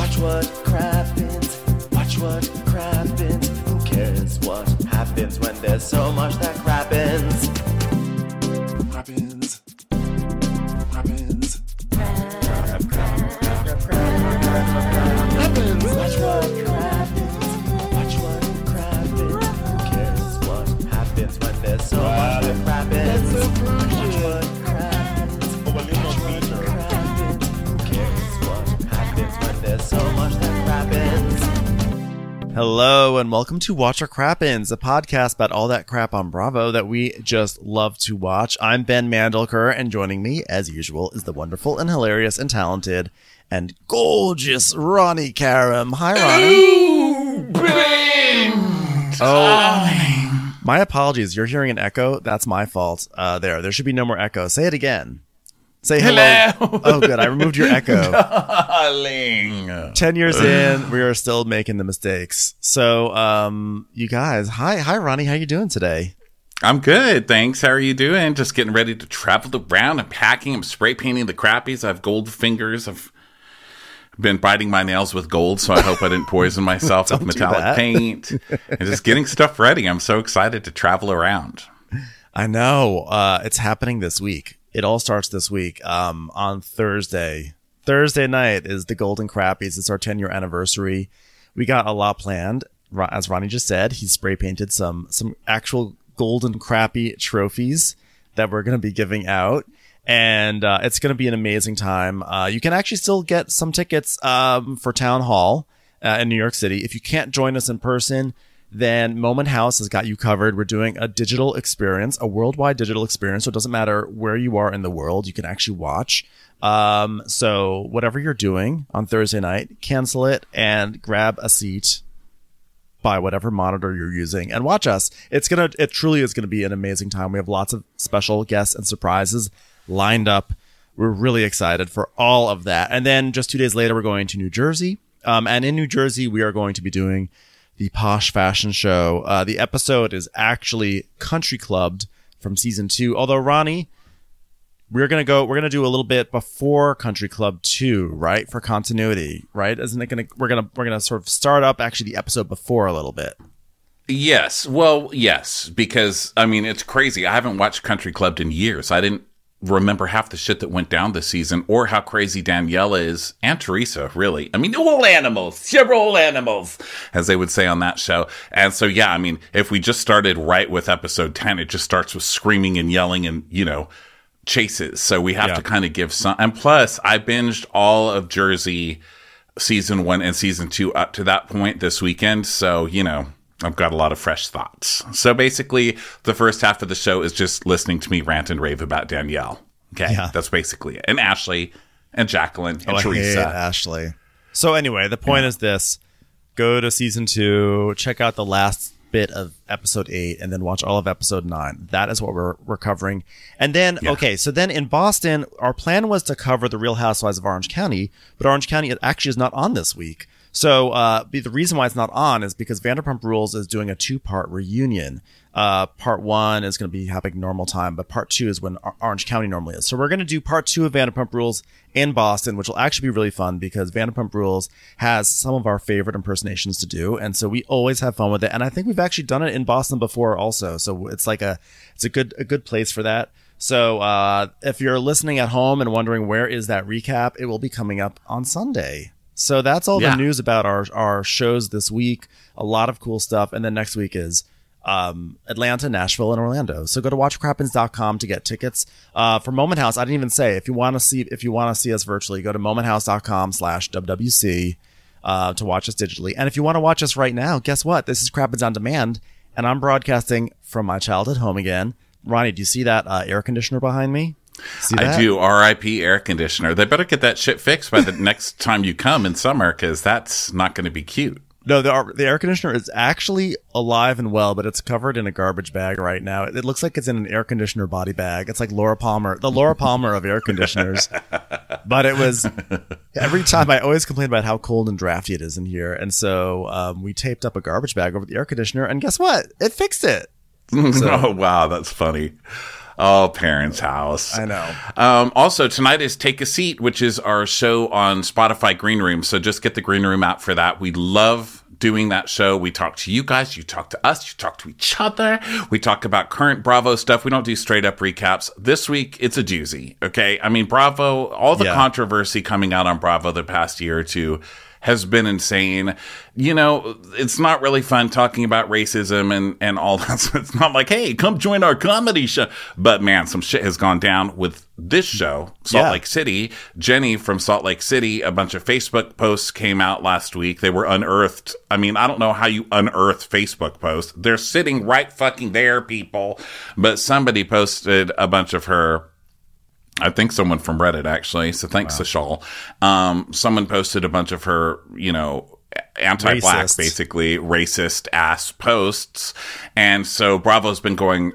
Watch what crappens. Watch what crappens. Who cares what happens when there's so much that crappens? Crappens. Crappens. Crappens. Watch what crappens. Watch what crappens. Who cares what happens when there's so much that crappens? Watch what crappens. Watch what crappens. Who cares what happens when there's so much that crappens? Hello and welcome to Watch What Crappens, a podcast about all that crap on Bravo that we just love to watch. I'm Ben Mandelker, and joining me, as usual, is the wonderful and hilarious and talented and gorgeous Ronnie Karam. Hi, Ronnie. Oh, my apologies. You're hearing an echo. That's my fault. There should be no more echo. Say it again. Say hello. Oh, good. I removed your echo. Darling. 10 years in, we are still making the mistakes. So, you guys, hi, Ronnie. How you doing today? I'm good, thanks. How are you doing? Just getting ready to travel around. I'm packing. I'm spray painting the crappies. I have gold fingers. I've been biting my nails with gold, so I hope I didn't poison myself with metallic paint. And just getting stuff ready. I'm so excited to travel around. I know. It's happening this week. It all starts this week. On Thursday. Thursday night is the Golden Crappies. It's our 10-year anniversary. We got a lot planned. As Ronnie just said, he spray painted some actual Golden Crappie trophies that we're going to be giving out. And it's going to be an amazing time. You can actually still get some tickets for Town Hall in New York City. If you can't join us in person, then Moment House has got you covered. We're doing a digital experience, a worldwide digital experience. So it doesn't matter where you are in the world, you can actually watch. So whatever you're doing on Thursday night, cancel it and grab a seat by whatever monitor you're using and watch us. It truly is going to be an amazing time. We have lots of special guests and surprises lined up. We're really excited for all of that. And then just 2 days later, we're going to New Jersey. And in New Jersey, we are going to be doing the Posh Fashion Show. The episode is actually Country Clubbed from season 2. Although, Ronnie, we're going to do a little bit before Country Club 2, right? For continuity, right? Isn't it we're going to sort of start up actually the episode before a little bit. Yes. Well, yes, because I mean, it's crazy. I haven't watched Country Clubbed in years. I didn't remember half the shit that went down this season or how crazy Danielle is and Teresa, really. I mean, all animals, you're all animals, as they would say on that show. And so, yeah, I mean, if we just started right with episode 10, it just starts with screaming and yelling and, chases. So we have to kind of give some. And plus, I binged all of Jersey season 1 and season 2 up to that point this weekend. So, I've got a lot of fresh thoughts. So basically, the first half of the show is just listening to me rant and rave about Danielle. Okay, That's basically it. And Ashley and Jacqueline and Teresa. I hate Ashley. So anyway, the point is this. Go to season 2, check out the last bit of episode 8, and then watch all of episode 9. That is what we're covering. And then, so then in Boston, our plan was to cover the Real Housewives of Orange County, but Orange County actually is not on this week. So the reason why it's not on is because Vanderpump Rules is doing a 2-part reunion. Part 1 is going to be happening normal time, but part 2 is when Orange County normally is. So we're going to do part 2 of Vanderpump Rules in Boston, which will actually be really fun because Vanderpump Rules has some of our favorite impersonations to do. And so we always have fun with it. And I think we've actually done it in Boston before also. So it's like it's a good place for that. So if you're listening at home and wondering where is that recap, it will be coming up on Sunday. So that's all the news about our shows this week. A lot of cool stuff. And then next week is Atlanta, Nashville, and Orlando. So go to watchcrappens.com to get tickets. For Moment House, I didn't even say, if you want to see us virtually, go to momenthouse.com/WWC to watch us digitally. And if you want to watch us right now, guess what? This is Crappens on Demand, and I'm broadcasting from my childhood home again. Ronnie, do you see that air conditioner behind me? I do. R.I.P. air conditioner. They better get that shit fixed by the next time you come in summer, because that's not going to be cute. No, the air conditioner is actually alive and well, but it's covered in a garbage bag right now. It looks like it's in an air conditioner body bag. It's like Laura Palmer, the Laura Palmer of air conditioners. But it was, every time I always complain about how cold and drafty it is in here. And so we taped up a garbage bag over the air conditioner, and guess what? It fixed it. So. Oh, wow. That's funny. Oh, Parents' House. I know. Also, tonight is Take a Seat, which is our show on Spotify Green Room. So just get the Green Room out for that. We love doing that show. We talk to you guys, you talk to us, you talk to each other. We talk about current Bravo stuff. We don't do straight up recaps. This week, it's a doozy, okay? I mean, Bravo, all the controversy coming out on Bravo the past year or two has been insane. You know, it's not really fun talking about racism and all that. So it's not like, hey, come join our comedy show. But man, some shit has gone down with this show, Salt Lake City. Jenny from Salt Lake City, a bunch of Facebook posts came out last week. They were unearthed. I mean, I don't know how you unearth Facebook posts. They're sitting right fucking there, people. But somebody posted a bunch of her, I think someone from Reddit, actually. So thanks, Sashal. Someone posted a bunch of her, you know, anti-black, basically racist ass posts. And so Bravo's been going,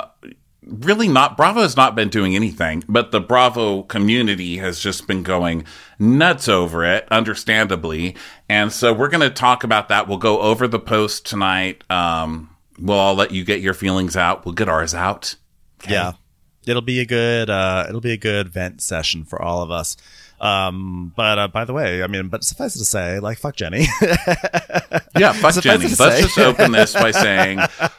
Bravo has not been doing anything, but the Bravo community has just been going nuts over it, understandably. And so we're going to talk about that. We'll go over the post tonight. I'll let you get your feelings out. We'll get ours out. Okay? Yeah. It'll be a good vent session for all of us. But by the way, I mean, but suffice it to say, like, fuck Jenny. Yeah, fuck Jenny. Let's just open this by saying,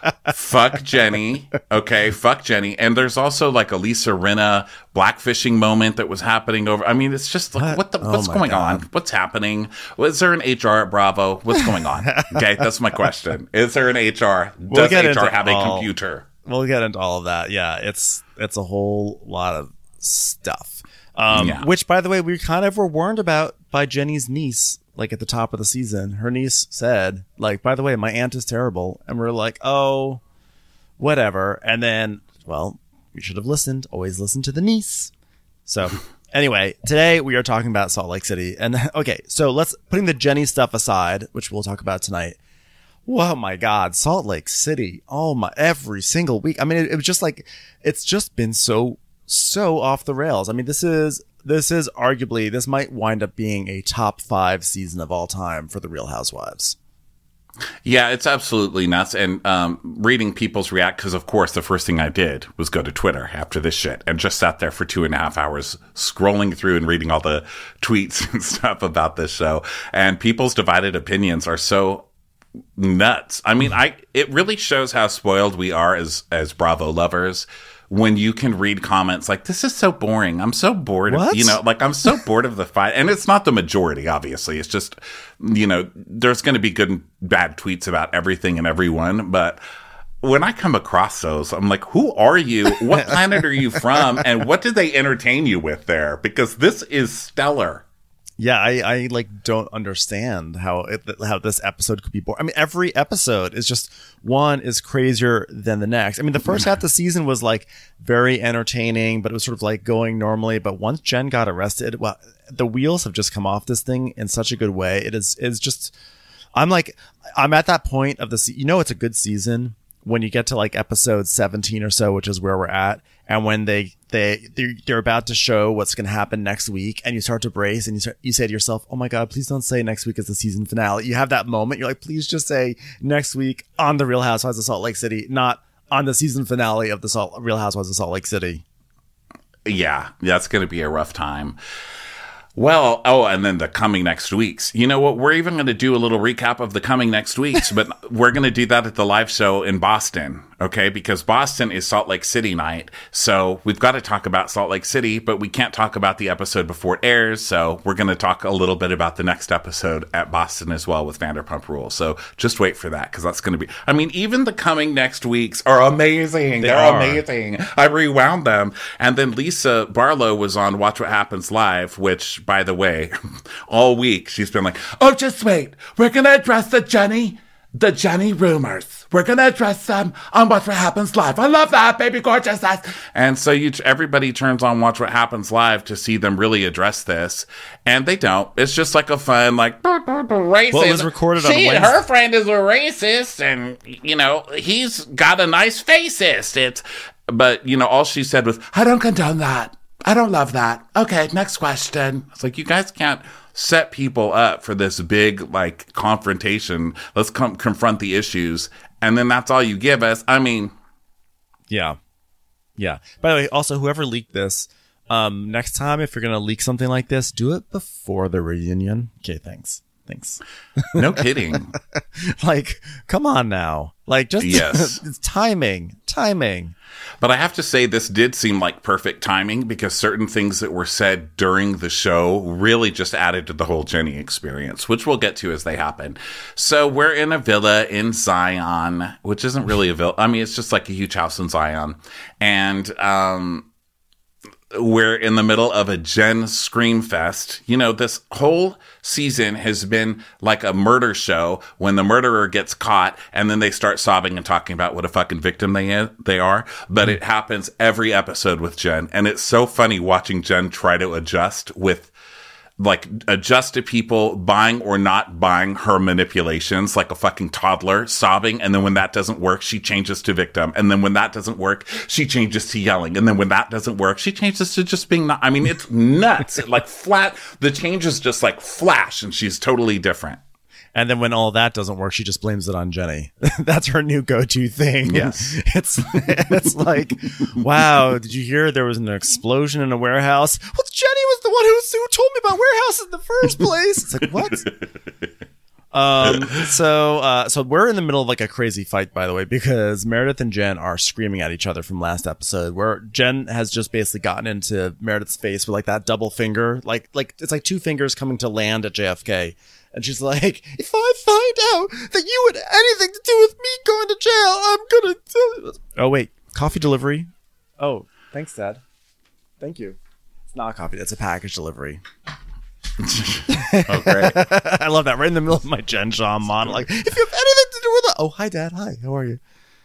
fuck Jenny. Okay, fuck Jenny. And there's also like a Lisa Rinna blackfishing moment that was happening over. I mean, it's just like, what's going on? What's happening? Is there an HR at Bravo? What's going on? Okay, that's my question. Is there an HR? Does HR have a computer? We'll get into all of that. Yeah, it's a whole lot of stuff. Which, by the way, we kind of were warned about by Jenny's niece, like at the top of the season. Her niece said, like, by the way, my aunt is terrible. And we're like, oh, whatever. And then, well, you should have listened. Always listen to the niece. So anyway, today we are talking about Salt Lake City. And okay, so putting the Jenny stuff aside, which we'll talk about tonight. Oh my God, Salt Lake City. Oh my, every single week. I mean, it was just like, it's just been so off the rails. I mean, this is arguably, this might wind up being a top 5 season of all time for the Real Housewives. Yeah, it's absolutely nuts. And reading people's react, because of course the first thing I did was go to Twitter after this shit and just sat there for 2.5 hours scrolling through and reading all the tweets and stuff about this show. And people's divided opinions are so nuts. I mean, it really shows how spoiled we are as Bravo lovers when you can read comments like, this is so boring. I'm so bored of, you know, like, I'm so bored of the fight. And it's not the majority, obviously. It's just, you know, there's going to be good and bad tweets about everything and everyone. But when I come across those, I'm like, who are you? What planet are you from? And what did they entertain you with there? Because this is stellar. Yeah, I like don't understand how this episode could be boring. I mean, every episode is just, one is crazier than the next. I mean, the first half of the season was like very entertaining, but it was sort of like going normally. But once Jen got arrested, well, the wheels have just come off this thing in such a good way. It's just, I'm at that point of it's a good season when you get to like episode 17 or so, which is where we're at. And when they're about to show what's going to happen next week, and you start to brace, and you say to yourself, "Oh my God, please don't say next week is the season finale." You have that moment. You're like, "Please just say next week on the Real Housewives of Salt Lake City, not on the season finale of the Real Housewives of Salt Lake City." Yeah, that's going to be a rough time. Well, and then the coming next weeks. You know what? We're even going to do a little recap of the coming next weeks, but we're going to do that at the live show in Boston, okay? Because Boston is Salt Lake City night. So we've got to talk about Salt Lake City, but we can't talk about the episode before it airs. So we're going to talk a little bit about the next episode at Boston as well with Vanderpump Rules. So just wait for that, because that's going to be, I mean, even the coming next weeks are amazing. They're amazing. I rewound them. And then Lisa Barlow was on Watch What Happens Live, which, by the way, all week she's been like, oh, just wait. We're going to address the Jenny rumors. We're going to address them on Watch What Happens Live. I love that, baby gorgeous. And so everybody turns on Watch What Happens Live to see them really address this. And they don't. It's just like a fun, like, racist. Well, it was recorded on Wednesday. Her friend is a racist, and, you know, he's got a nice facist. But, you know, all she said was, I don't condone that. I don't love that. Okay, next question. It's like, you guys can't set people up for this big, like, confrontation. Let's confront the issues. And then that's all you give us. I mean. Yeah. Yeah. By the way, also, whoever leaked this, next time, if you're going to leak something like this, do it before the reunion. Okay, thanks. No kidding. Like, come on now. Like, just Yes. it's timing. But I have to say, this did seem like perfect timing because certain things that were said during the show really just added to the whole Jenny experience, which we'll get to as they happen. So we're in a villa in Zion, which isn't really a villa. I mean, it's just like a huge house in Zion. And, we're in the middle of a Jen scream fest. You know, this whole season has been like a murder show when the murderer gets caught and then they start sobbing and talking about what a fucking victim they are. But it happens every episode with Jen. And it's so funny watching Jen try to adjust to people buying or not buying her manipulations like a fucking toddler, sobbing. And then when that doesn't work, she changes to victim. And then when that doesn't work, she changes to yelling. And then when that doesn't work, she changes to just being I mean, it's nuts. Like flat. The changes just like flash and she's totally different. And then when all that doesn't work, she just blames it on Jenny. That's her new go-to thing. Yes. It's like, wow, did you hear there was an explosion in a warehouse? Well, Jenny was the one who told me about warehouses in the first place. It's like, what? So we're in the middle of like a crazy fight, by the way, because Meredith and Jen are screaming at each other from last episode, where Jen has just basically gotten into Meredith's face with like that double finger, like it's like two fingers coming to land at JFK. And she's like, if I find out that you had anything to do with me going to jail, I'm going to tell you. Oh, wait. Coffee delivery? Oh, thanks, Dad. Thank you. It's not a coffee. It's a package delivery. Oh, great. I love that. Right in the middle of my Jen Shaw monologue. If you have anything to do with it. Oh, hi, Dad. Hi. How are you?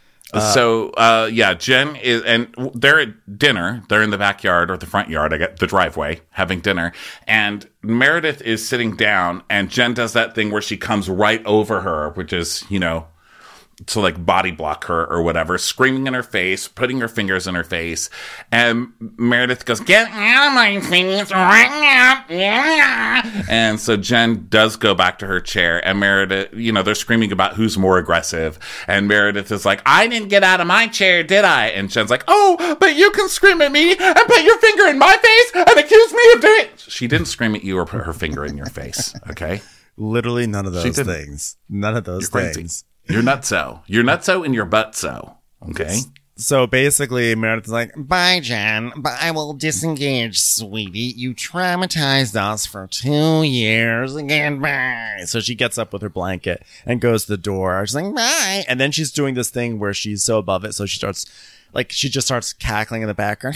Jen is, and they're at dinner. They're in the backyard or the front yard, I get the driveway, having dinner. And Meredith is sitting down, and Jen does that thing where she comes right over her, which is, you know, to like body block her or whatever, screaming in her face, putting her fingers in her face. And Meredith goes, "Get out of my face right now." And so Jen does go back to her chair, and Meredith, you know, they're screaming about who's more aggressive. And Meredith is like, "I didn't get out of my chair, did I?" And Jen's like, "Oh, but you can scream at me and put your finger in my face and accuse me of doing it." She didn't scream at you or put her finger in your face, okay? Literally none of those things. None of those You're things. crazy. You're nutso. You're nutso and you're buttso. Okay? So basically, Meredith's like, bye, Jen, but I will disengage, sweetie. You traumatized us for 2 years. Goodbye. So she gets up with her blanket and goes to the door. She's like, bye. And then she's doing this thing where she's so above it. So she just starts cackling in the background.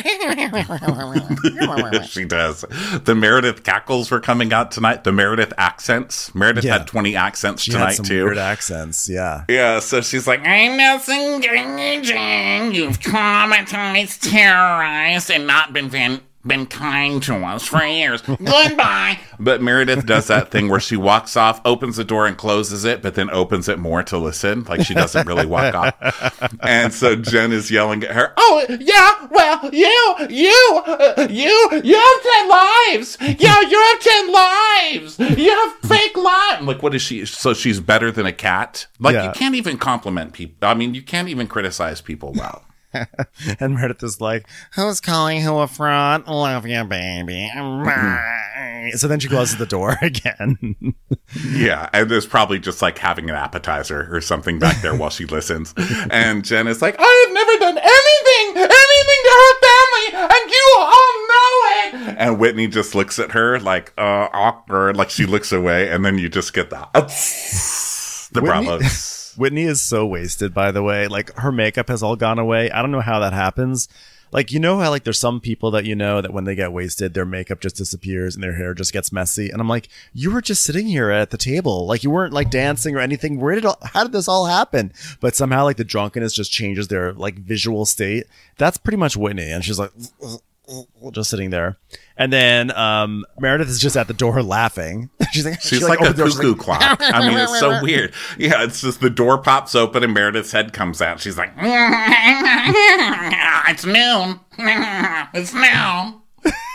She does. The Meredith cackles were coming out tonight. The Meredith accents. Meredith had 20 accents She tonight, had some too. weird accents, yeah. Yeah, so she's like, "I'm disengaging. You've traumatized, terrorized, and not been kind to us for years. Goodbye." But Meredith does that thing where she walks off, opens the door and closes it, but then opens it more to listen. Like she doesn't really walk off. And so Jen is yelling at her, "Oh, yeah, well, you have 10 lives. Yeah, you have 10 lives. You have fake lives." I'm like, what is she? So she's better than a cat? Like, Yeah. You can't even compliment people. I mean, you can't even criticize people well. And Meredith is like, who's calling who a fraud? Love you, baby. Bye. So then she closes the door again. Yeah, and there's probably just like having an appetizer or something back there while she listens. And Jen is like, "I have never done anything to her family, and you all know it." And Whitney just looks at her like awkward, like she looks away, and then you just get the bravos. Whitney is so wasted, by the way. Like, her makeup has all gone away. I don't know how that happens. Like, you know how, like, there's some people that you know that when they get wasted, their makeup just disappears and their hair just gets messy. And I'm like, you were just sitting here at the table. Like, you weren't, like, dancing or anything. How did this all happen? But somehow, like, the drunkenness just changes their, like, visual state. That's pretty much Whitney. And she's like, just sitting there. And then Meredith is just at the door laughing. She's like a cuckoo clock. I mean, it's so weird. Yeah, it's just the door pops open and Meredith's head comes out. She's like, "It's noon. It's noon."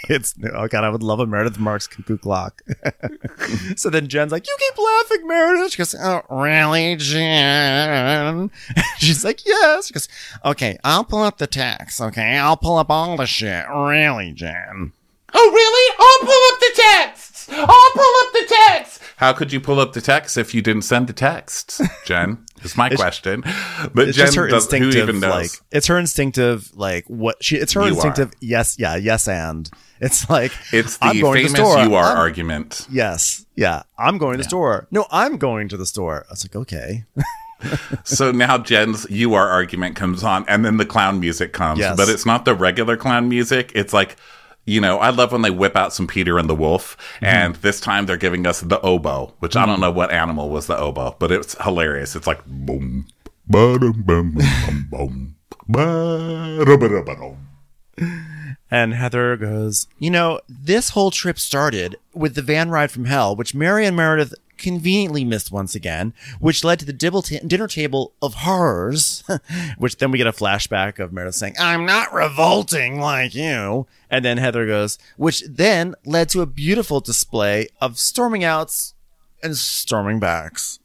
It's, oh God, I would love a Meredith Marks cuckoo clock. So then Jen's like, you keep laughing, Meredith. She goes, oh, really, Jen? She's like, yes. She goes, okay, I'll pull up the text. Okay, I'll pull up all the shit. Really, Jen? Oh, really? I'll pull up the texts. I'll pull up the texts. How could you pull up the texts if you didn't send the texts, Jen? Is my question. But It's Jen just her does, who instinctive, even knows? like, it's her instinctive, like, what she, it's her You instinctive, are. yes, and. It's like, It's the I'm going to famous the store. you are I'm- argument. Yes, yeah, I'm going to the store. No, I'm going to the store. I was like, okay. So now Jen's you are argument comes on, and then the clown music comes. Yes. But it's not the regular clown music. It's like, you know, I love when they whip out some Peter and the Wolf, and this time they're giving us the oboe, which I don't know what animal was the oboe, but it's hilarious. It's like boom, ba-dum, bum, bum, bum, ba-da-ba-da-ba-dum. And Heather goes, you know, this whole trip started with the van ride from hell, which Mary and Meredith conveniently missed once again, which led to the dinner table of horrors, which then we get a flashback of Meredith saying, I'm not revolting like you. And then Heather goes, which then led to a beautiful display of storming outs and storming backs.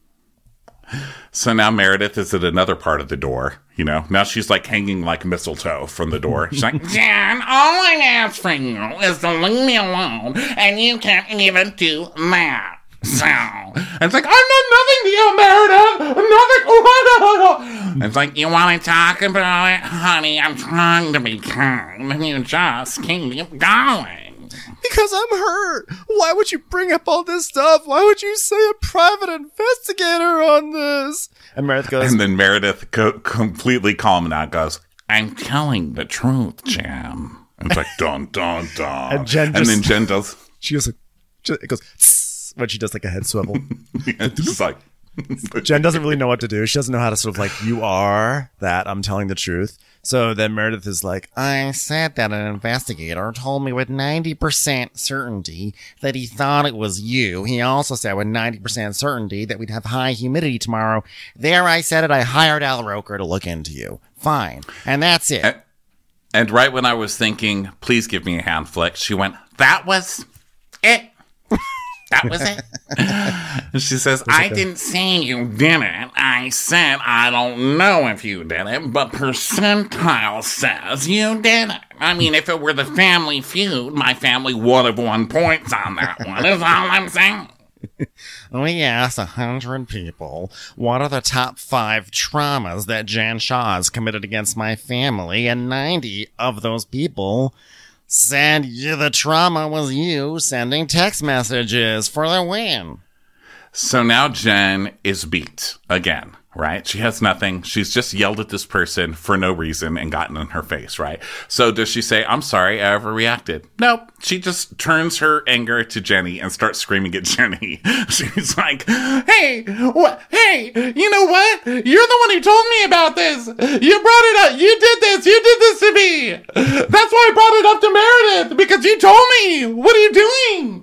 So now Meredith is at another part of the door. You know, now she's like hanging like mistletoe from the door. She's like, Jen, all I ask for you is to leave me alone, and you can't even do that. So, and it's like, I'm not nothing to you, Meredith. I'm nothing. and it's like, you want to talk about it? Honey, I'm trying to be kind, and you just keep going. Because I'm hurt. Why would you bring up all this stuff? Why would you say a private investigator on this? And Meredith goes, And then Meredith completely calm now goes, I'm telling the truth, Jen. and it's like, dun, dun, dun. And Jen and then just- Jen does, she goes like, it goes, tss, when she does like a head swivel. just like, Jen doesn't really know what to do. She doesn't know how to sort of like, you are that, I'm telling the truth. So then Meredith is like, I said that an investigator told me with 90% certainty that he thought it was you. He also said with 90% certainty that we'd have high humidity tomorrow. There I said it. I hired Al Roker to look into you. Fine. And that's it. and right when I was thinking, please give me a hand flick, she went, That was it. That was it. and she says, I didn't say you did it. I said I don't know if you did it, but percentile says you did it. I mean, if it were the Family Feud, my family would have won points on that one, is all I'm saying. We asked 100 people, what are the top 5 traumas that Jan Shaw has committed against my family? And 90 of those people said the trauma was you sending text messages for the win. So now Jen is beat again, right? She has nothing. She's just yelled at this person for no reason and gotten in her face, right? So does she say, I'm sorry I overreacted? Nope. She just turns her anger to Jenny and starts screaming at Jenny. She's like, Hey, hey, you know what? You're the one who told me about this. You brought it up. You did this to me. That's why I brought it up to Meredith, because you told me. What are you doing?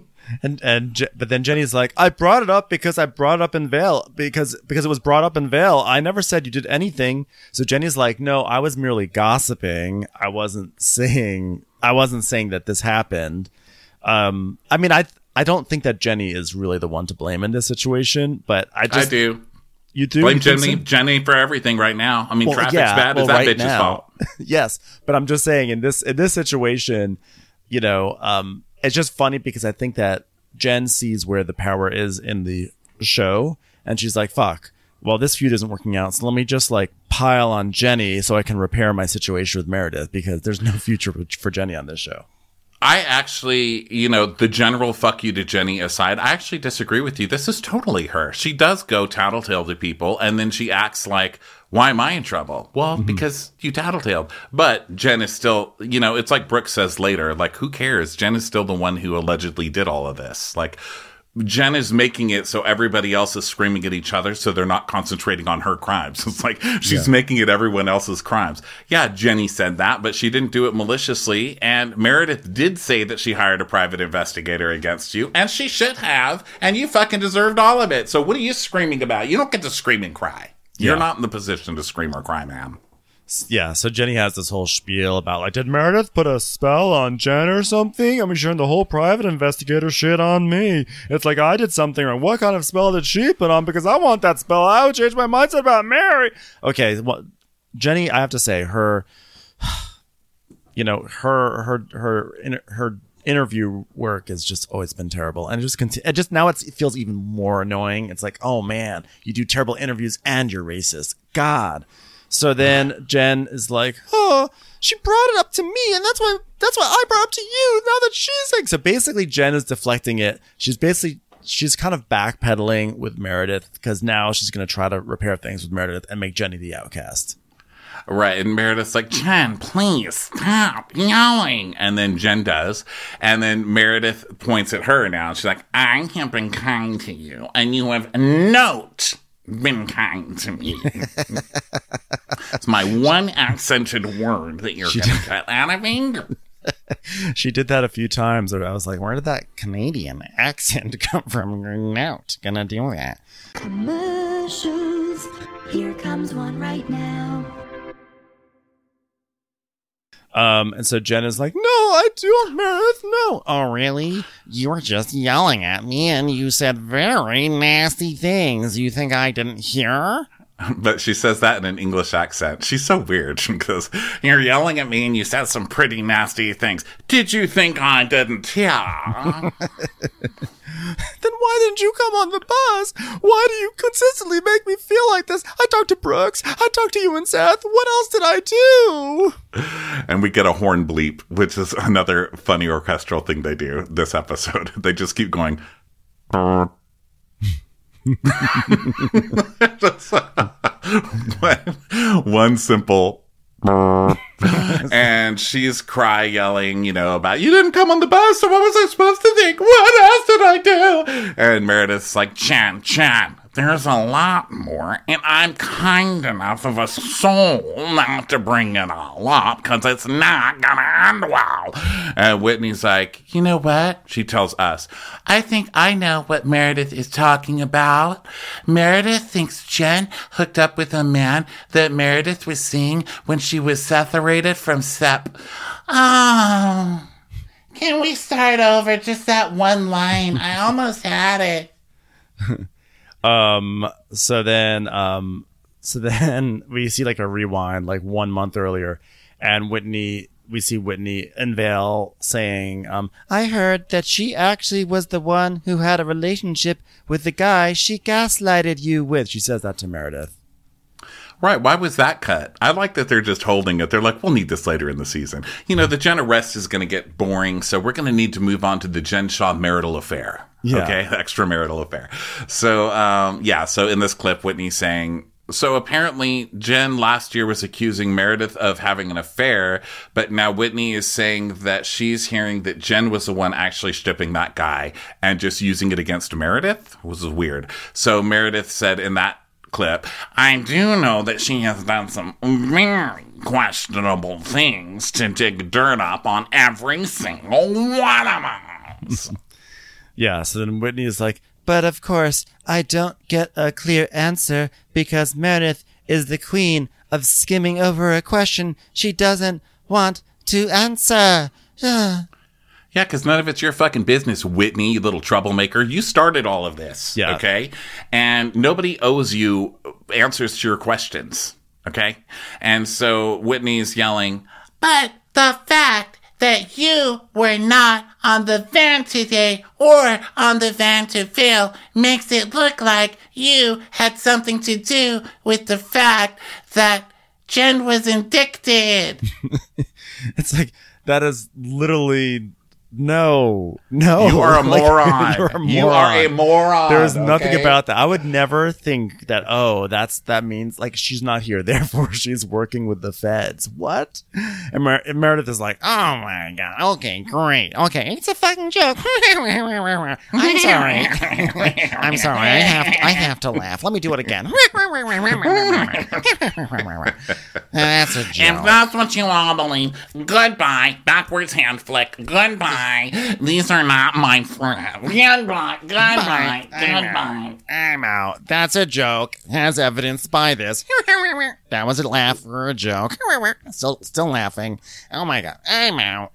But then Jenny's like, I brought it up because I brought it up in Vale because it was brought up in Vale. I never said you did anything. So Jenny's like, no, I was merely gossiping. I wasn't saying that this happened. I mean, I don't think that Jenny is really the one to blame in this situation, but I do. You do Blame You think so? Jenny for everything right now. I mean, Well, traffic's yeah, bad. well, It's that right bitch's now. fault. Yes, but I'm just saying in this situation, you know, it's just funny because I think that Jen sees where the power is in the show, and she's like, "Fuck, well, this feud isn't working out, so let me just like pile on Jenny so I can repair my situation with Meredith because there's no future for Jenny on this show." I actually, you know, the general fuck you to Jenny aside, I actually disagree with you. This is totally her. She does go tattletale to people, and then she acts like, why am I in trouble? Well, because you tattletaled. But Jen is still, you know, it's like Brooke says later, like, who cares? Jen is still the one who allegedly did all of this. Like, Jen is making it so everybody else is screaming at each other so they're not concentrating on her crimes. It's like she's making it everyone else's crimes. Yeah, Jenny said that, but she didn't do it maliciously. And Meredith did say that she hired a private investigator against you, and she should have, and you fucking deserved all of it. So what are you screaming about? You don't get to scream and cry. You're not in the position to scream or cry, man. Yeah, so Jenny has this whole spiel about, like, did Meredith put a spell on Jen or something? I mean, sure, the whole private investigator shit on me. It's like I did something wrong. What kind of spell did she put on? Because I want that spell. I would change my mindset about Mary. Okay, well, Jenny, I have to say, her interview work has just always been terrible, and it just now it feels even more annoying. It's like, oh man, you do terrible interviews and you're racist. God. So then Jen is like, oh, she brought it up to me, and that's why I brought it up to you now that she's saying. So basically Jen is deflecting it. She's kind of backpedaling with Meredith because now she's going to try to repair things with Meredith and make Jenny the outcast. Right, and Meredith's like, Jen, please stop yelling. And then Jen does. And then Meredith points at her now. And she's like, I have been kind to you, and you have not been kind to me. It's my one accented word that you're going to cut out of anger. She did that a few times. I was like, where did that Canadian accent come from? You're not going to do that. Commercials. Here comes one right now. And so Jen is like, no, I don't, Meredith, no. Oh, really? You were just yelling at me and you said very nasty things. You think I didn't hear? But she says that in an English accent. She's so weird. She goes, you're yelling at me and you said some pretty nasty things. Did you think I didn't hear? Then why didn't you come on the bus? Why do you consistently make me feel like this? I talked to Brooks. I talked to you and Seth. What else did I do? And we get a horn bleep, which is another funny orchestral thing they do this episode. They just keep going. One simple and she's yelling, about, you didn't come on the bus, so what was I supposed to think? What else did I do? And Meredith's like, Jen, there's a lot more, and I'm kind enough of a soul not to bring it all up, because it's not gonna end well. And Whitney's like, you know what? She tells us, I think I know what Meredith is talking about. Meredith thinks Jen hooked up with a man that Meredith was seeing when she was separated from Sep. Oh, can we start over? Just that one line. I almost had it. So then we see like a rewind, like 1 month earlier, and we see Whitney and Vale saying, I heard that she actually was the one who had a relationship with the guy she gaslighted you with. She says that to Meredith. Right. Why was that cut? I like that they're just holding it. They're like, we'll need this later in the season. The Jen arrest is going to get boring, so we're going to need to move on to the Jen Shaw marital affair. Yeah. Okay? The extramarital affair. So, so in this clip, Whitney's saying, so apparently Jen last year was accusing Meredith of having an affair, but now Whitney is saying that she's hearing that Jen was the one actually stripping that guy and just using it against Meredith. This is weird. So Meredith said in that clip, I do know that she has done some very questionable things to dig dirt up on every single one of us. Yeah, so then Whitney is like, but of course, I don't get a clear answer because Meredith is the queen of skimming over a question she doesn't want to answer. Yeah, because none of it's your fucking business, Whitney, you little troublemaker. You started all of this, okay? And nobody owes you answers to your questions, okay? And so Whitney's yelling, but the fact that you were not on the van today or on the van to Vale makes it look like you had something to do with the fact that Jen was indicted. It's like, that is literally... No. You are a moron. You are a moron. There is nothing about that. I would never think that, that means like she's not here, therefore she's working with the feds. What? And Meredith is like, oh my God. Okay, great. Okay, it's a fucking joke. I'm sorry. I'm sorry. I have to laugh. Let me do it again. That's a joke. If that's what you all believe, goodbye. Backwards hand flick. Goodbye. Goodbye. These are not my friends. Goodbye. Goodbye. Goodbye. I'm out. That's a joke, as evidenced by this. That was a laugh or a joke. Still laughing. Oh my god, I'm out.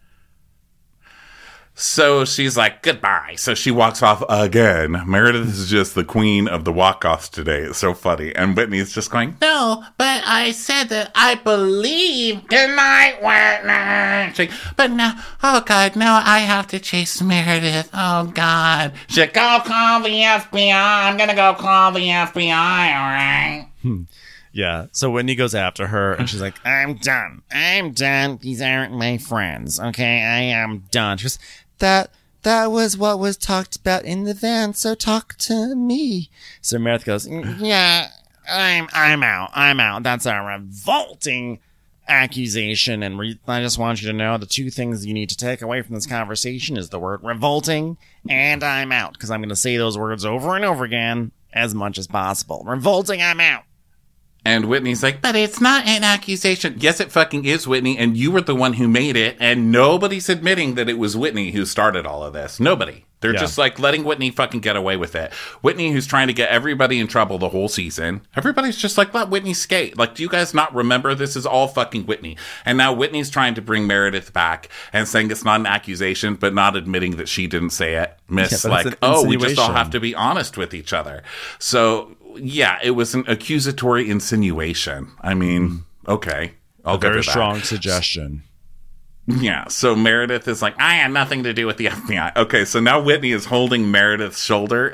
So she's like, goodbye. So she walks off again. Meredith is just the queen of the walk-offs today. It's so funny. And Whitney's just going, No, but I said that I believe. Good night, Whitney. But now, oh God, now I have to chase Meredith. Oh God. She's like, go call the FBI. I'm going to go call the FBI, all right? Yeah. So Whitney goes after her and she's like, I'm done. I'm done. These aren't my friends. Okay, I am done. Just that was what was talked about in the van. So talk to me. so Meredith goes, Yeah, I'm out. I'm out. That's a revolting accusation, and I just want you to know the two things you need to take away from this conversation is the word revolting and I'm out, because I'm going to say those words over and over again as much as possible. Revolting, I'm out. and Whitney's like, but it's not an accusation. Yes, it fucking is, Whitney. And you were the one who made it. And nobody's admitting that it was Whitney who started all of this. Nobody. They're just like letting Whitney fucking get away with it. Whitney, who's trying to get everybody in trouble the whole season. Everybody's just like, let Whitney skate. Like, do you guys not remember? This is all fucking Whitney. And now Whitney's trying to bring Meredith back and saying it's not an accusation, but not admitting that she didn't say it. Miss, Yeah, but it's like, an oh, we just all insinuation. have to be honest with each other. So, yeah, it was an accusatory insinuation. I mean, okay. I'll go very to that. strong suggestion. Yeah, so Meredith is like, I had nothing to do with the FBI. Okay, so now Whitney is holding Meredith's shoulder,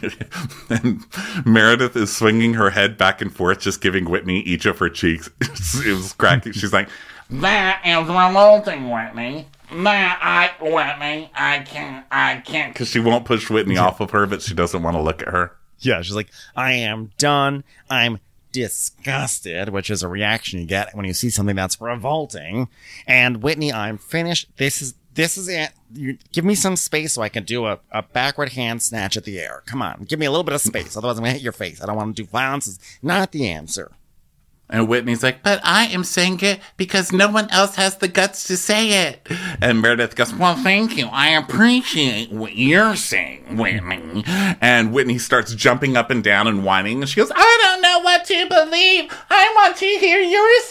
and Meredith is swinging her head back and forth, just giving Whitney each of her cheeks. It was cracking. She's like, That is revolting, Whitney. Whitney, I can't. because she won't push Whitney off of her, but she doesn't want to look at her. Yeah, she's like, I am done. I'm disgusted, which is a reaction you get when you see something that's revolting. And Whitney, I'm finished. This is it. You give me some space so I can do a backward hand snatch at the air. Come on, give me a little bit of space. Otherwise, I'm gonna hit your face. I don't want to do violence. It's not the answer. And Whitney's like, but I am saying it because no one else has the guts to say it. And Meredith goes, well, Thank you. I appreciate what you're saying, Whitney. and Whitney starts jumping up and down and whining. And she goes, I don't know what to believe. I want to hear your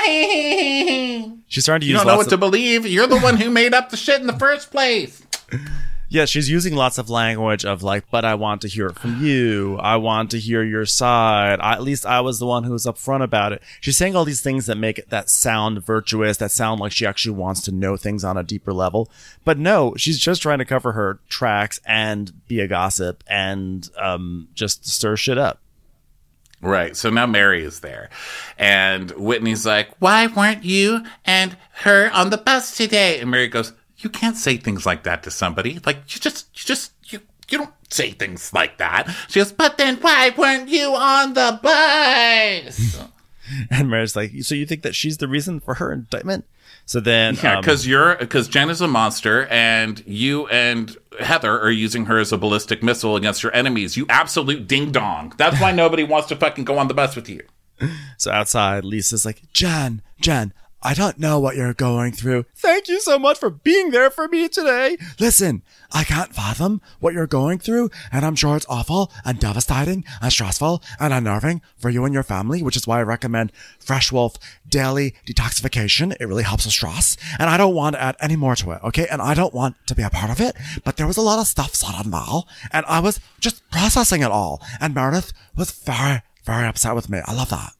side. She's starting to You use don't know lots what to believe. You're the one who made up the shit in the first place. Yeah, she's using lots of language of like, but I want to hear it from you. I want to hear your side. At least I was the one who was upfront about it. She's saying all these things that make it that sound virtuous, that sound like she actually wants to know things on a deeper level. But no, she's just trying to cover her tracks and be a gossip and just stir shit up. Right. So now Mary is there. And Whitney's like, why weren't you and her on the bus today? And Mary goes, you can't say things like that to somebody. Like, you don't say things like that. She goes, but then why weren't you on the bus? And Mary's like, so you think that she's the reason for her indictment? So then, Yeah, because Jen is a monster, and you and Heather are using her as a ballistic missile against your enemies. You absolute ding dong. That's why nobody wants to fucking go on the bus with you. So outside, Lisa's like, Jen, I don't know what you're going through. Thank you so much for being there for me today. Listen, I can't fathom what you're going through, and I'm sure it's awful and devastating and stressful and unnerving for you and your family, which is why I recommend Fresh Wolf Daily Detoxification. It really helps with stress, and I don't want to add any more to it, okay? And I don't want to be a part of it, but there was a lot of stuff said on Val, and I was just processing it all, and Meredith was very, very upset with me. I love that.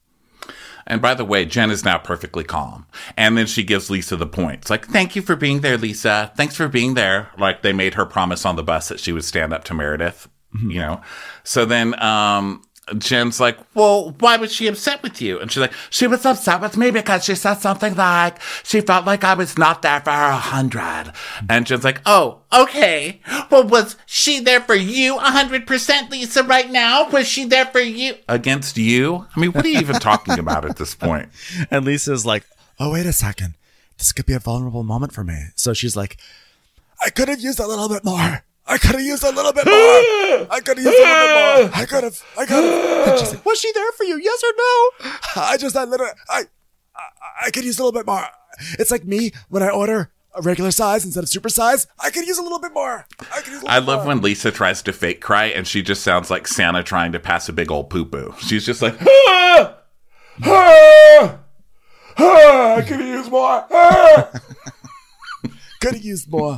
And by the way, Jen is now perfectly calm. And then she gives Lisa the points. Like, thank you for being there, Lisa. Thanks for being there. Like, they made her promise on the bus that she would stand up to Meredith, you know? So then, Jen's like, well, why was she upset with you? And she's like, she was upset with me because she said something like, she felt like I was not there for her 100. And Jen's like, oh, okay. Well, was she there for you 100%, Lisa, right now? Was she there for you? Against you? I mean, what are you even talking about at this point? And Lisa's like, oh, wait a second. This could be a vulnerable moment for me. So she's like, I could have used a little bit more. I could have used a little bit more. I could have used a little bit more. I could have. And she's like, was she there for you? Yes or no? I could use a little bit more. It's like me when I order a regular size instead of super size. I could use a little bit more. I love when Lisa tries to fake cry and she just sounds like Santa trying to pass a big old poo-poo. She's just like, ah! Ah! Ah! I could use more. Ah! Could have used more.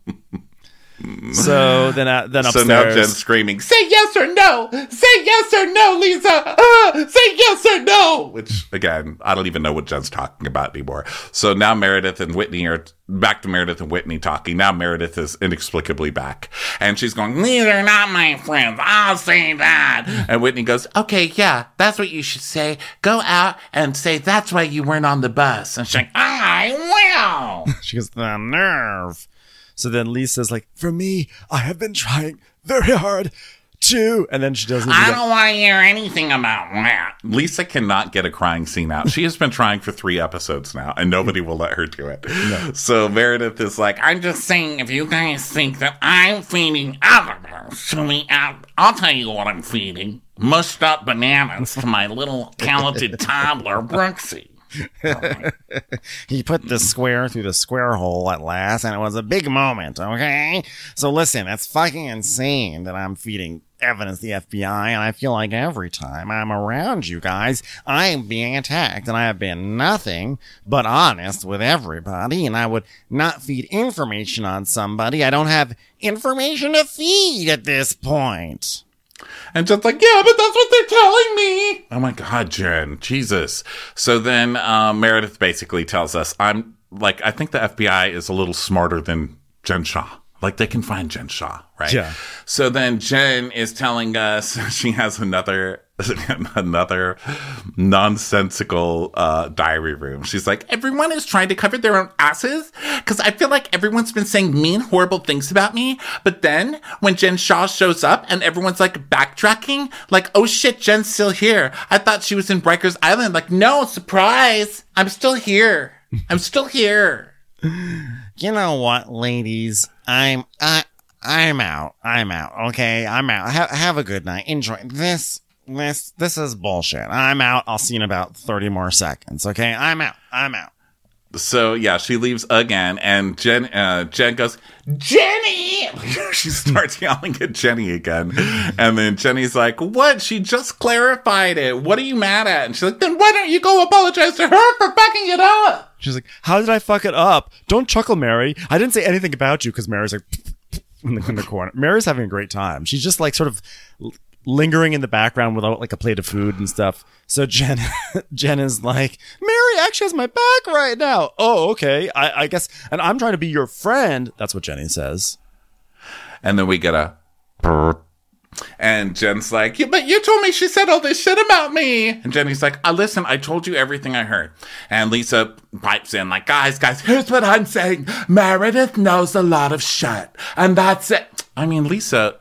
So then upstairs. So now Jen's screaming, say yes or no! Say yes or no, Lisa! Say yes or no! Which, again, I don't even know what Jen's talking about anymore. So now Meredith and Whitney are back to Meredith and Whitney talking. Now Meredith is inexplicably back. And she's going, these are not my friends. I'll say that. And Whitney goes, okay, yeah, that's what you should say. Go out and say that's why you weren't on the bus. And she's like, I will. She goes, the nerve. So then Lisa's like, for me, I have been trying very hard to, and then she doesn't. I don't want to hear anything about that. Lisa cannot get a crying scene out. She has been trying for 3 episodes now, and nobody will let her do it. No. So Meredith is like, I'm just saying, if you guys think that I'm feeding I'll tell you what I'm feeding. Mushed up bananas to my little talented toddler, Brooksy. He put the square through the square hole at last, and it was a big moment, okay? So listen, that's fucking insane that I'm feeding evidence to the FBI, and I feel like every time I'm around you guys, I'm being attacked, and I have been nothing but honest with everybody, and I would not feed information on somebody I don't have information to feed at this point. And Jen's like, yeah, but that's what they're telling me. Oh my God, Jen. Jesus. So then Meredith basically tells us, I think the FBI is a little smarter than Jen Shah. Like, they can find Jen Shah, right? Yeah. So then Jen is telling us she has another nonsensical diary room. She's like, everyone is trying to cover their own asses because I feel like everyone's been saying mean, horrible things about me. But then when Jen Shah shows up and everyone's like backtracking, like, oh shit, Jen's still here. I thought she was in Rikers Island. Like, no, surprise. I'm still here. I'm still here. You know what, ladies? I'm out. Okay, I'm out. Have a good night. Enjoy this. This is bullshit. I'm out. I'll see you in about 30 more seconds. Okay, I'm out. So yeah, she leaves again, and Jen goes, Jenny! She starts yelling at Jenny again, and then Jenny's like, what? She just clarified it. What are you mad at? And she's like, then why don't you go apologize to her for fucking it up? She's like, how did I fuck it up? Don't chuckle, Mary. I didn't say anything about you, because Mary's like in the corner. Mary's having a great time. She's just like sort of lingering in the background without like a plate of food and stuff. So Jen is like, Mary actually has my back right now. Oh, okay. I guess. And I'm trying to be your friend. That's what Jenny says. And then we get a and Jen's like, yeah, but you told me she said all this shit about me. And Jenny's like, listen, I told you everything I heard. And Lisa pipes in like, guys, here's what I'm saying. Meredith knows a lot of shit. And that's it. I mean, Lisa...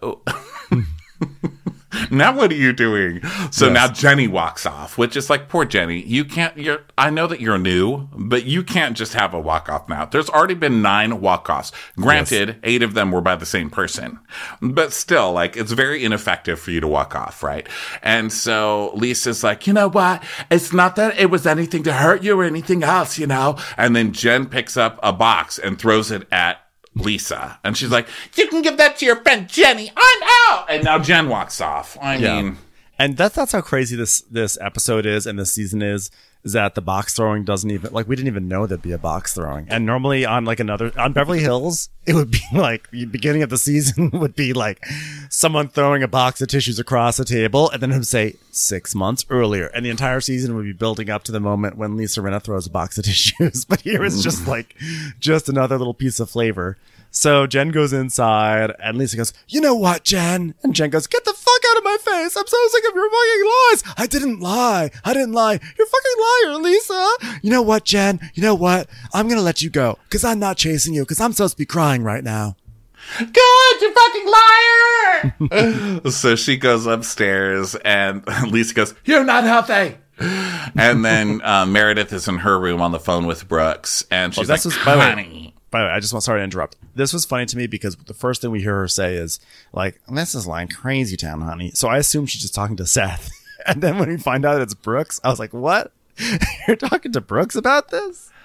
Now what are you doing? So yes. Now Jenny walks off, which is like, poor Jenny. I know that you're new, but you can't just have a walk-off now. There's already been 9 walk-offs. Granted, yes. 8 of them were by the same person. But still, like, it's very ineffective for you to walk off, right? And so Lisa's like, you know what? It's not that it was anything to hurt you or anything else, you know? And then Jen picks up a box and throws it at Lisa, and she's like, you can give that to your friend Jenny. I'm out. And now Jen walks off. I mean, and that's how crazy this episode is and this season is that the box throwing doesn't even, like, we didn't even know there'd be a box throwing. And normally on Beverly Hills, it would be like the beginning of the season would be like someone throwing a box of tissues across the table, and then it would say 6 months earlier, and the entire season would be building up to the moment when Lisa Rinna throws a box of tissues. But here it's just another little piece of flavor. So Jen goes inside, and Lisa goes, you know what, Jen? And Jen goes, get the fuck out of my face. I'm so sick of your fucking lies. I didn't lie. You're a fucking liar, Lisa. You know what, Jen? You know what? I'm going to let you go, because I'm not chasing you, because I'm supposed to be crying right now. Good, you fucking liar. So she goes upstairs, and Lisa goes, you're not healthy. And then Meredith is in her room on the phone with Brooks, and she's like, honey. By the way, sorry to interrupt. This was funny to me because the first thing we hear her say is like, this is like crazy town, honey. So I assume she's just talking to Seth. And then when we find out it's Brooks, I was like, what? You're talking to Brooks about this?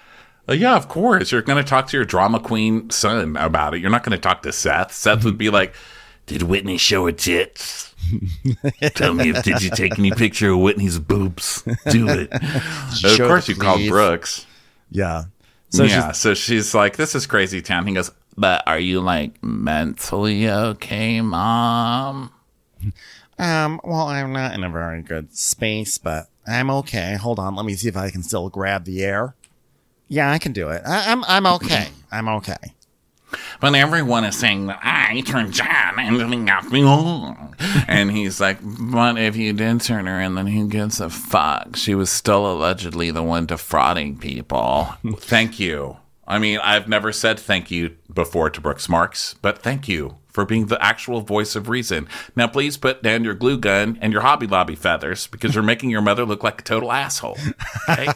Yeah, of course. You're going to talk to your drama queen son about it. You're not going to talk to Seth. Seth would be like, did Whitney show her tits? Tell me, did you take any picture of Whitney's boobs? Do it. Of course, you called Brooks. Yeah. So she's like, this is crazy town. He goes, but are you like mentally okay, Mom? Well, I'm not in a very good space, but I'm okay. Hold on, let me see if I can still grab the air. Yeah, I can do it. I'm okay. I'm okay. But everyone is saying that I turned John and then got me on. And he's like, but if you did turn her in, then who gives a fuck? She was still allegedly the one defrauding people. Thank you. I mean, I've never said thank you before to Brooks Marks, but thank you for being the actual voice of reason. Now, please put down your glue gun and your Hobby Lobby feathers because you're making your mother look like a total asshole. Okay?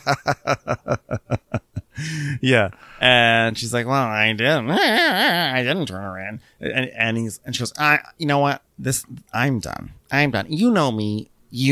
Yeah. And she's like, well, I didn't turn her in. And she goes, you know what? I'm done. You know me.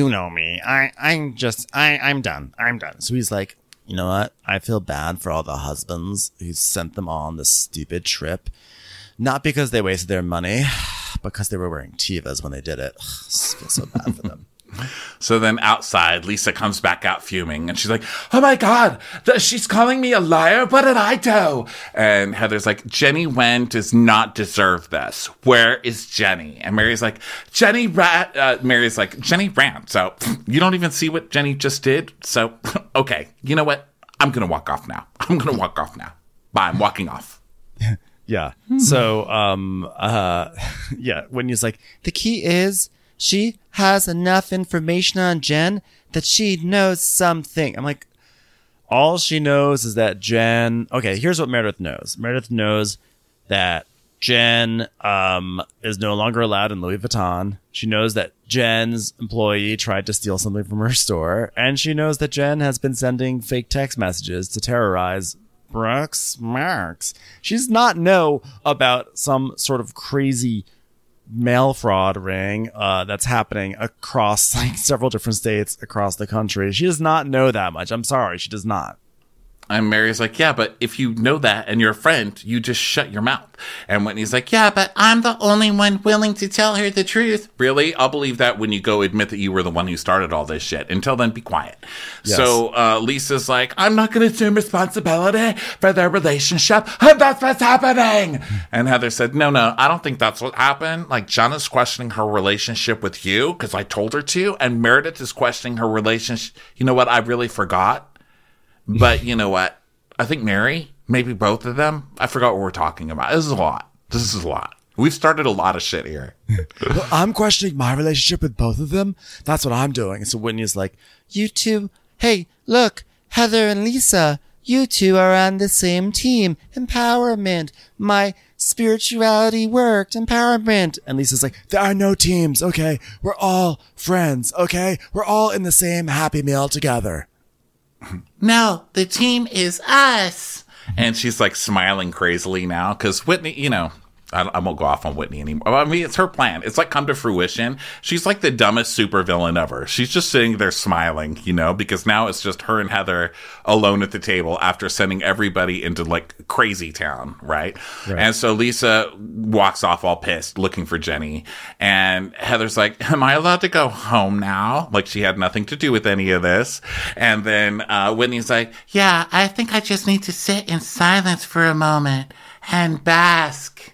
I'm done. So he's like, you know what? I feel bad for all the husbands who sent them on this stupid trip. Not because they wasted their money, because they were wearing Tevas when they did it. I feel so bad for them. So then outside, Lisa comes back out fuming, and she's like, oh my God, she's calling me a liar. What did I do? And Heather's like, Jenny Wen does not deserve this. Where is Jenny? And Mary's like, Jenny ran. So you don't even see what Jenny just did. So, okay, you know what? I'm going to walk off now. Bye, I'm walking off. Yeah. So, Whitney's like, the key is she has enough information on Jen that she knows something. I'm like, all she knows is that Jen. Okay, here's what Meredith knows. Meredith knows that Jen is no longer allowed in Louis Vuitton. She knows that Jen's employee tried to steal something from her store, and she knows that Jen has been sending fake text messages to terrorize Brooks Marks. She does not know about some sort of crazy mail fraud ring that's happening across like several different states across the country. She does not know that much. I'm sorry, she does not. And Mary's like, yeah, but if you know that and you're a friend, you just shut your mouth. And Whitney's like, yeah, but I'm the only one willing to tell her the truth. Really? I'll believe that when you go admit that you were the one who started all this shit. Until then, be quiet. Yes. So Lisa's like, I'm not going to assume responsibility for their relationship. And that's what's happening. And Heather said, no, I don't think that's what happened. Like, Jonna's questioning her relationship with you because I told her to. And Meredith is questioning her relationship. You know what? I really forgot. But you know what? I think Mary, maybe both of them. I forgot what we're talking about. This is a lot. We've started a lot of shit here. Well, I'm questioning my relationship with both of them. That's what I'm doing. And so Whitney's like, you two, hey, look, Heather and Lisa, you two are on the same team. Empowerment. My spirituality worked. Empowerment. And Lisa's like, there are no teams, okay? We're all friends, okay? We're all in the same Happy Meal together. No, the team is us. And she's like smiling crazily now because Whitney, you know, I won't go off on Whitney anymore. I mean, it's her plan. It's like come to fruition. She's like the dumbest supervillain ever. She's just sitting there smiling, you know, because now it's just her and Heather alone at the table after sending everybody into like crazy town, right? And so Lisa walks off all pissed looking for Jenny. And Heather's like, am I allowed to go home now? Like she had nothing to do with any of this. And then Whitney's like, yeah, I think I just need to sit in silence for a moment and bask.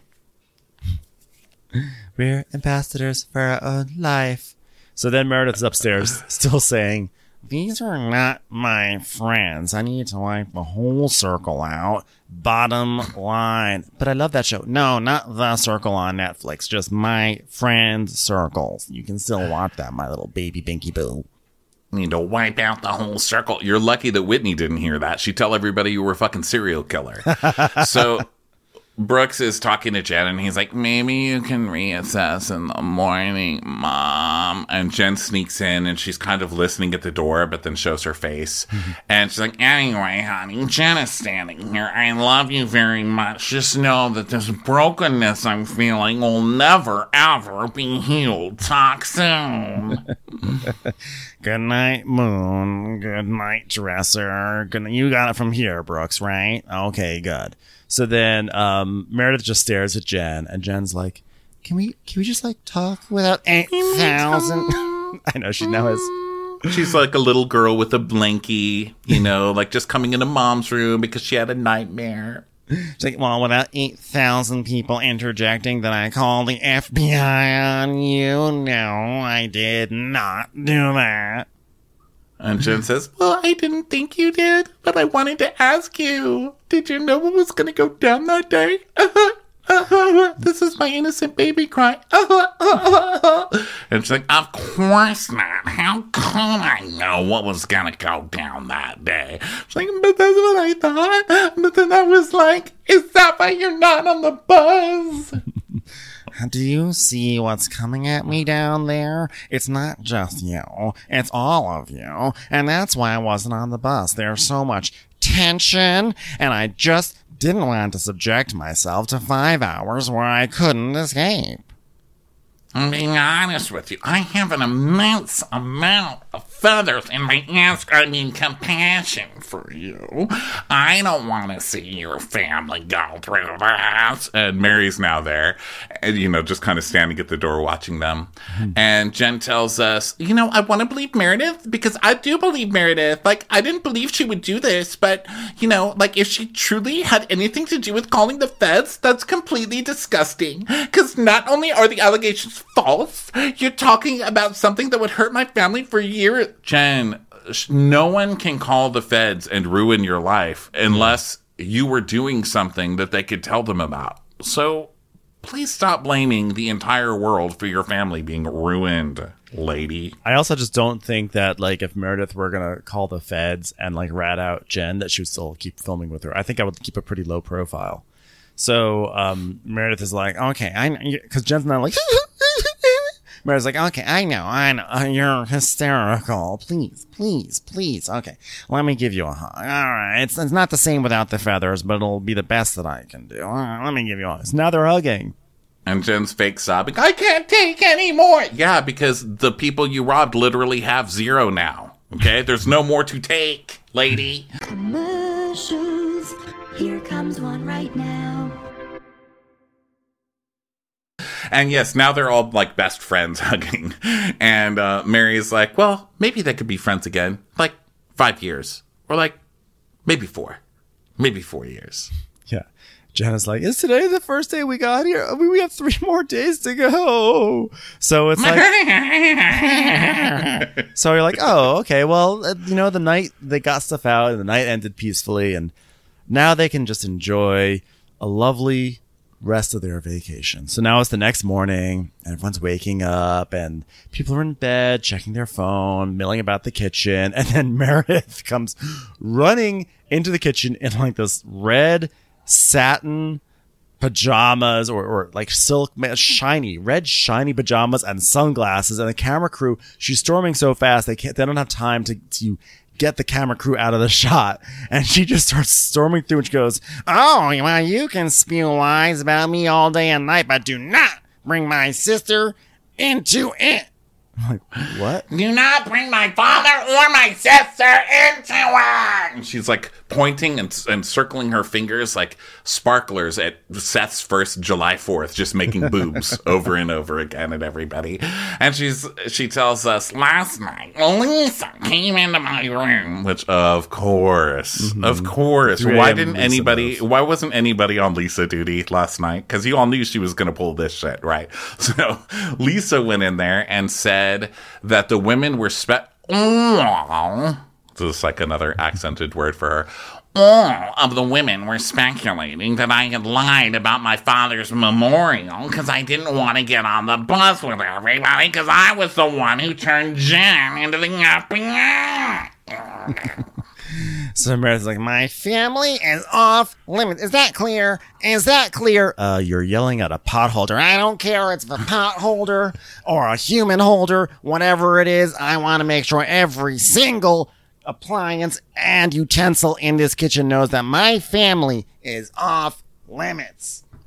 We're ambassadors for our own life. So then Meredith's upstairs still saying, these are not my friends. I need to wipe the whole circle out. Bottom line. But I love that show. No, not The Circle on Netflix. Just My Friend Circles. You can still watch that, my little baby Binky Boo. Need to wipe out the whole circle. You're lucky that Whitney didn't hear that. She'd tell everybody you were a fucking serial killer. So Brooks is talking to Jen, and he's like, maybe you can reassess in the morning, Mom. And Jen sneaks in, and she's kind of listening at the door, but then shows her face. And she's like, anyway, honey, Jen is standing here. I love you very much. Just know that this brokenness I'm feeling will never, ever be healed. Talk soon. Good night, Moon. Good night, Dresser. Good. You got it from here, Brooks, right? Okay, good. So then Meredith just stares at Jen, and Jen's like, Can we just like talk without 8,000? I know she now has. She's like a little girl with a blankie, like just coming into mom's room because she had a nightmare. She's like, well, without 8,000 people interjecting, then I call the FBI on you. No, I did not do that. And Jen says, well, I didn't think you did, but I wanted to ask you. Did you know what was going to go down that day? This is my innocent baby cry. And she's like, of course not. How could I know what was gonna go down that day? She's like, but that's what I thought. But then I was like, is that why you're not on the bus? Do you see what's coming at me down there? It's not just you. It's all of you. And that's why I wasn't on the bus. There's so much tension, and I just didn't want to subject myself to 5 hours where I couldn't escape. I'm being honest with you. I have an immense amount of feathers in my compassion for you. I don't want to see your family go through this. And Mary's now there, and, just kind of standing at the door watching them. And Jen tells us, I want to believe Meredith because I do believe Meredith. Like, I didn't believe she would do this, but, if she truly had anything to do with calling the feds, that's completely disgusting. Because not only are the allegations false, you're talking about something that would hurt my family for years. Jen, no one can call the feds and ruin your life unless you were doing something that they could tell them about. So please stop blaming the entire world for your family being ruined, lady. I also just don't think that, like, if Meredith were going to call the feds and, like, rat out Jen, that she would still keep filming with her. I think I would keep a pretty low profile. So Meredith is like, okay, because Jen's not like... Meredith's like, okay, I know, you're hysterical. Please. Okay, let me give you a hug. All right, it's not the same without the feathers, but it'll be the best that I can do. All right, let me give you a hug. So now they're hugging. And Jen's fake sobbing, I can't take any more. Yeah, because the people you robbed literally have 0 now. Okay, there's no more to take, lady. Commercials. Here comes one right now. And yes, now they're all like best friends hugging. And Mary's like, well, maybe they could be friends again. Like 5 years. Or like maybe 4. Maybe 4 years. Yeah. Jenna's like, is today the first day we got here? I mean, we have 3 more days to go. So it's like... So you're like, oh, okay. Well, the night they got stuff out and the night ended peacefully. And now they can just enjoy a lovely... rest of their vacation. So now it's the next morning and everyone's waking up and people are in bed checking their phone, milling about the kitchen, and then Meredith comes running into the kitchen in like this red satin pajamas or like silk shiny pajamas and sunglasses, and the camera crew, she's storming so fast they don't have time to get the camera crew out of the shot, and she just starts storming through and she goes, oh, well, you can spew lies about me all day and night, but do not bring my sister into it. I'm like, what? Do not bring my father or my sister into it. And she's like pointing and circling her fingers like sparklers at Seth's first July 4th, just making boobs over and over again at everybody. And she tells us, last night Lisa came into my room, which of course, why wasn't anybody on Lisa duty last night? Because you all knew she was going to pull this shit, right? So Lisa went in there and said that the women were this is like another accented word for her. All of the women were speculating that I had lied about my father's memorial because I didn't want to get on the bus with everybody because I was the one who turned Jen into the FBI. So Meredith's like, my family is off limits. Is that clear? You're yelling at a potholder. I don't care. It's the potholder or a human holder, whatever it is. I want to make sure every single appliance and utensil in this kitchen knows that my family is off limits.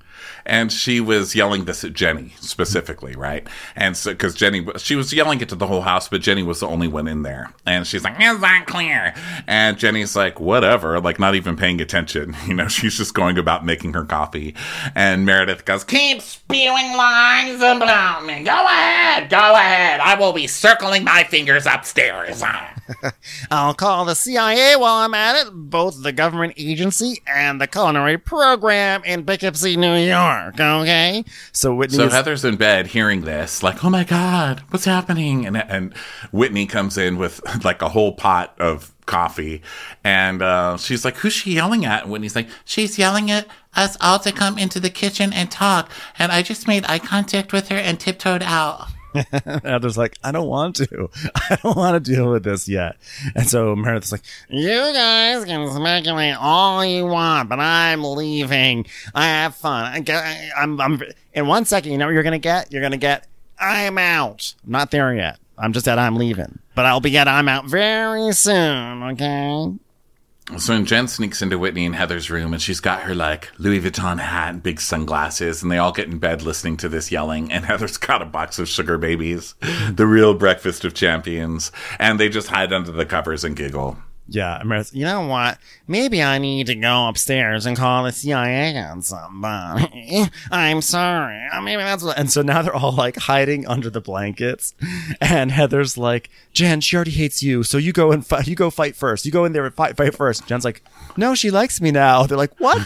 And she was yelling this at Jenny specifically, right? And so, because she was yelling it to the whole house, but Jenny was the only one in there. And she's like, is that clear? And Jenny's like, whatever, like not even paying attention. She's just going about making her coffee. And Meredith goes, keep spewing lies about me. Go ahead. I will be circling my fingers upstairs. I'll call the CIA while I'm at it, both the government agency and the culinary program in Poughkeepsie, New York, okay? So Heather's in bed hearing this, like, oh my God, what's happening? And Whitney comes in with like a whole pot of coffee, and she's like, who's she yelling at? And Whitney's like, she's yelling at us all to come into the kitchen and talk, and I just made eye contact with her and tiptoed out. Heather's like, I don't want to. I don't want to deal with this yet. And so Meredith's like, you guys can speculate all you want, but I'm leaving. I have fun. I'm in 1 second, you know what you're going to get? You're going to get, I'm out. I'm not there yet. I'm just at I'm leaving. But I'll be at I'm out very soon, okay? So when Jen sneaks into Whitney and Heather's room, and she's got her like Louis Vuitton hat and big sunglasses, and they all get in bed listening to this yelling, and Heather's got a box of sugar babies, the real breakfast of champions, and they just hide under the covers and giggle. yeah, Meredith, You know what? Maybe I need to go upstairs and call the CIA on somebody. I'm sorry. Maybe that's what... and so now they're all like hiding under the blankets, and Heather's like, Jen, she already hates you, so you go and fight. You go fight first. You go in there and fight first. Jen's like, no, she likes me now. They're like, what?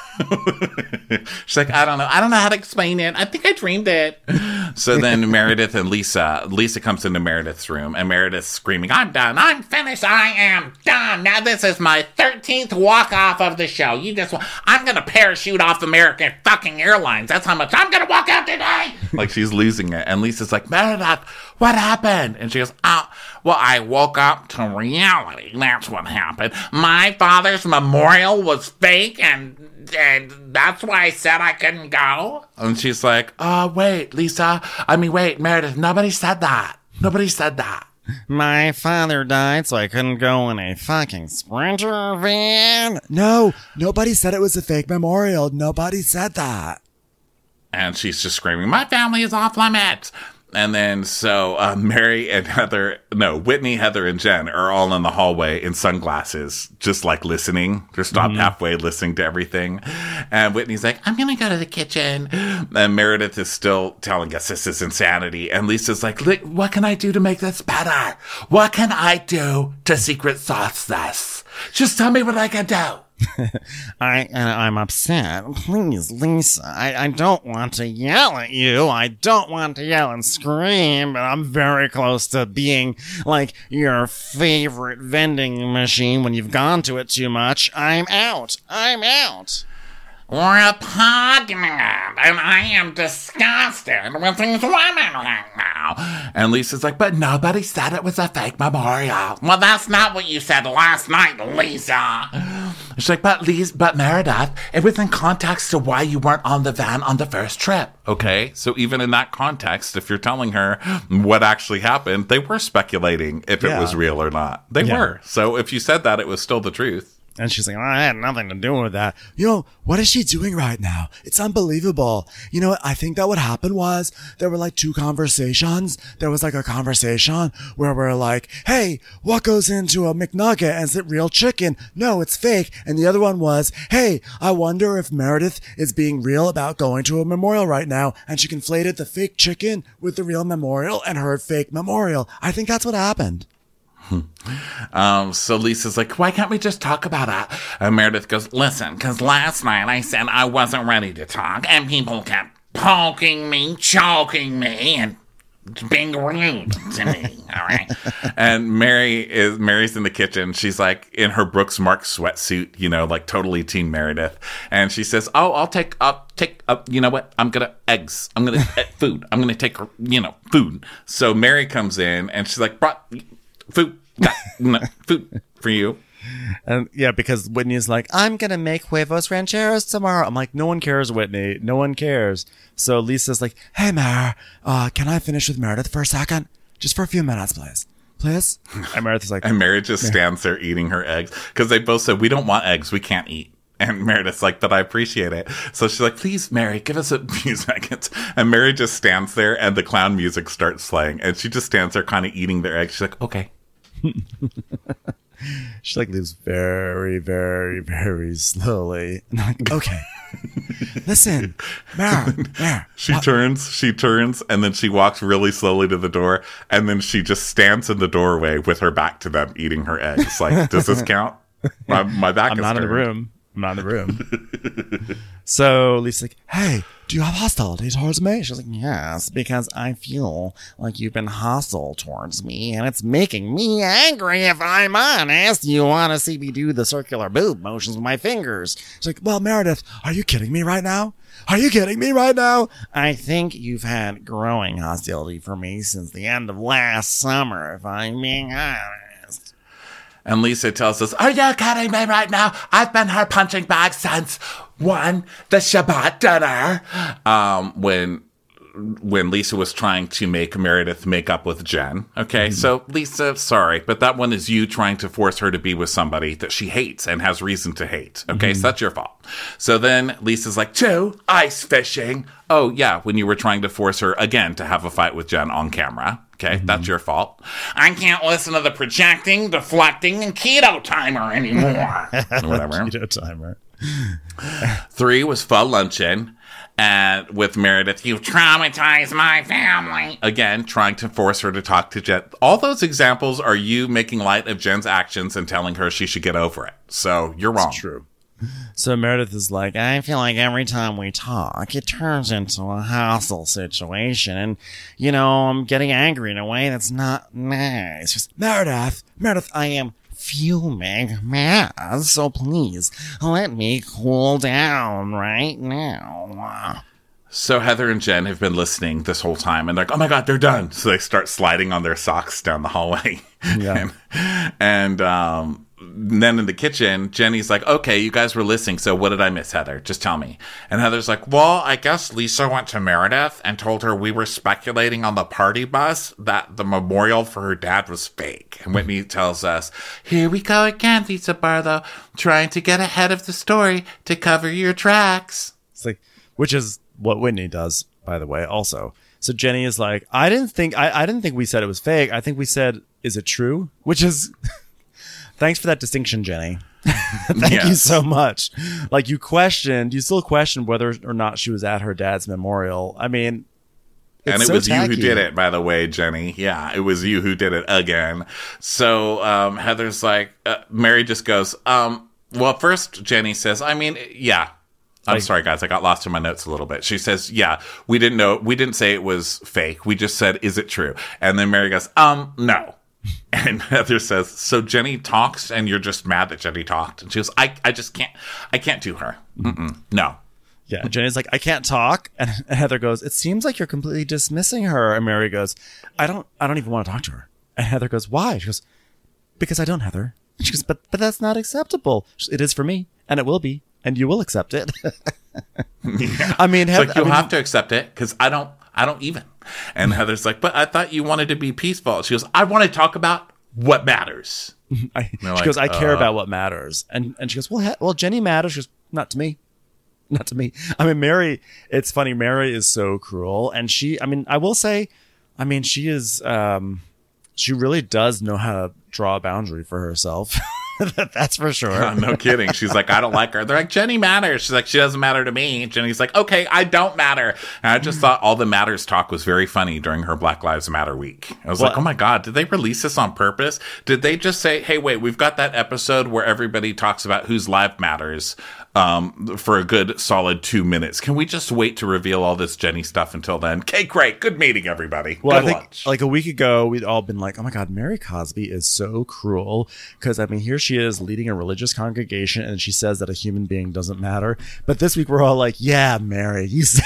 She's like, I don't know how to explain it. I think I dreamed it. So then Meredith and Lisa comes into Meredith's room, and Meredith's screaming, I'm done. I'm finished. I am done. Now this is my 13th walk off of the show. I'm going to parachute off American fucking Airlines. That's how much I'm going to walk out today. Like she's losing it. And Lisa's like, Meredith, what happened? And she goes, well, I woke up to reality. That's what happened. My father's memorial was fake, and that's why I said I couldn't go. And she's like, wait, Lisa. Wait, Meredith, nobody said that. My father died, so I couldn't go in a fucking Sprinter van. No, nobody said it was a fake memorial. Nobody said that. And she's just screaming, my family is off limits. And then so Whitney, Heather, and Jen are all in the hallway in sunglasses, just like listening. They're stopped halfway listening to everything. And Whitney's like, I'm going to go to the kitchen. And Meredith is still telling us this is insanity. And Lisa's like, what can I do to make this better? What can I do to secret sauce this? Just tell me what I can do. I'm upset. Please, Lisa, I don't want to yell at you. I don't want to yell and scream, but I'm very close to being like your favorite vending machine when you've gone to it too much. I'm out. We're repugnant, and I am disgusted with these women right now. And Lisa's like, but nobody said it was a fake memorial. Well, that's not what you said last night, Lisa. She's like, but Meredith, it was in context to why you weren't on the van on the first trip. Okay, so even in that context, if you're telling her what actually happened, they were speculating if it was real or not. They were. So if you said that, it was still the truth. And she's like, I had nothing to do with that. What is she doing right now? It's unbelievable. You know what? I think that what happened was there were like two conversations. There was like a conversation where we're like, hey, what goes into a McNugget? And is it real chicken? No, it's fake. And the other one was, hey, I wonder if Meredith is being real about going to a memorial right now. And she conflated the fake chicken with the real memorial and heard fake memorial. I think that's what happened. So Lisa's like, why can't we just talk about it? And Meredith goes, listen, because last night I said I wasn't ready to talk, and people kept poking me, choking me, and being rude to me. All right. And Mary's in the kitchen. She's like in her Brooks Marks sweatsuit, like totally Team Meredith. And she says, I'll take you know what? I'm going to eggs. I'm going to food. I'm going to take, food. So Mary comes in and she's like, brought food. Food for you. And because Whitney's like, I'm gonna make huevos rancheros tomorrow. I'm like, no one cares, Whitney. No one cares. So Lisa's like, hey, Mare, can I finish with Meredith for a second? Just for a few minutes, please. And Meredith's like, and Mary just stands there eating her eggs because they both said, we don't want eggs. We can't eat. And Meredith's like, but I appreciate it. So she's like, please, Mary, give us a few seconds. And Mary just stands there and the clown music starts playing. And she just stands there kind of eating their eggs. She's like, okay. She like leaves very, very, very slowly. And I'm like, okay. Listen, Mare. She turns, and then she walks really slowly to the door. And then she just stands in the doorway with her back to them, eating her eggs. Like, does this count? My back I'm is not in the turned. room. I'm not in the room. So Lisa's like, hey, do you have hostility towards me? She's like, yes, because I feel like you've been hostile towards me, and it's making me angry, if I'm honest. You want to see me do the circular boob motions with my fingers. She's like, well, Meredith, are you kidding me right now? Are you kidding me right now? I think you've had growing hostility for me since the end of last summer, if I'm being honest. And Lisa tells us, Are you kidding me right now? I've been her punching bag since the Shabbat dinner. when Lisa was trying to make Meredith make up with Jen. Okay, so Lisa, sorry, but that one is you trying to force her to be with somebody that she hates and has reason to hate. Okay, so that's your fault. So then Lisa's like, 2, ice fishing. Oh, yeah, when you were trying to force her again to have a fight with Jen on camera. Okay, that's your fault. I can't listen to the projecting, deflecting, and keto timer anymore. Whatever. Keto timer. 3 was Pho Luncheon. And with Meredith, you Traumatize my family. again trying to force her to talk to Jen. All those examples are you making light of Jen's actions and telling her she should get over it. So you're wrong. True. So Meredith is like, I feel like every time we talk, it turns into a hostile situation. And, you know, I'm getting angry in a way that's not nice. Just, Meredith, I am fuming mad. So please, let me cool down right now. So Heather and Jen have been listening this whole time, and they're like, oh my God, they're done. So they start sliding on their socks down the hallway. Yeah. and then in the kitchen, Jenny's like, okay, you guys were listening, so what did I miss, Heather? Just tell me. And Heather's like, well, I guess Lisa went to Meredith and told her we were speculating on the party bus that the memorial for her dad was fake. And Whitney tells us, here we go again, Lisa Barlow, trying to get ahead of the story to cover your tracks. it's like, which is what Whitney does, by the way, also. So Jenny is like, I didn't think we said it was fake. I think we said, is it true? Which is, thanks for that distinction, Jenny. Thank you so much. Like you still questioned whether or not she was at her dad's memorial. I mean, And it so was tacky. you who did it, by the way, Jenny. Yeah, it was you who did it again. So Heather's like, Mary just goes, well, first Jenny says, I mean, yeah. I'm sorry, guys. I got lost in my notes a little bit. She says, yeah, we didn't say it was fake. We just said, is it true? And then Mary goes, no. And Heather says, so Jenny talks and you're just mad that Jenny talked? And she goes, I can't do her. No. Yeah, Jenny's like, I can't talk. And Heather goes, it seems like you're completely dismissing her. And Mary goes, I don't even want to talk to her. And Heather goes, why? She goes, because I don't, Heather. And she goes, but that's not acceptable. It is for me, and it will be, and you will accept it. Yeah. I mean, It's like, you'll have to accept it because I don't even. And Heather's like, but I thought you wanted to be peaceful. She goes, I want to talk about what matters. she goes, I care about what matters. And she goes, well, Jenny matters. She goes, not to me. Not to me. I mean, Mary, it's funny. Mary is so cruel. And I will say, she is, she really does know how to draw a boundary for herself. That's for sure. No kidding. She's like, I don't like her. They're like, Jenny matters. She's like, she doesn't matter to me. Jenny's like, okay, I don't matter. And I just thought all the matters talk was very funny during her Black Lives Matter week. I was like, oh my God, did they release this on purpose? Did they just say, hey, wait, we've got that episode where everybody talks about whose life matters for a good solid 2 minutes. Can we just wait to reveal all this Jenny stuff until then? Okay, great. Good meeting, everybody. Well, good I think lunch. like a week ago, we'd all been like, oh my God, Mary Cosby is so cruel. Because, here she is leading a religious congregation and she says that a human being doesn't matter. But this week, we're all like, yeah, Mary, you say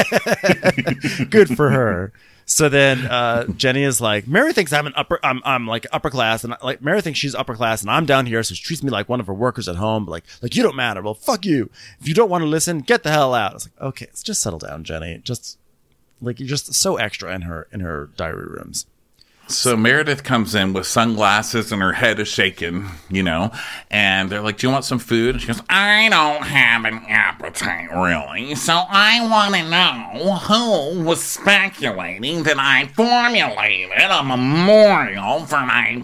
it. Good for her. So then Jenny is like, Mary thinks I'm like upper class, and like Mary thinks she's upper class, and I'm down here, so she treats me like one of her workers at home. Like you don't matter. Well, fuck you. If you don't want to listen, get the hell out. I was like, okay, let's just settle down, Jenny. Just like you're just so extra in her diary rooms. So Meredith comes in with sunglasses and her head is shaking, and they're like, do you want some food? And she goes, I don't have an appetite, really. So I want to know who was speculating that I formulated a memorial for my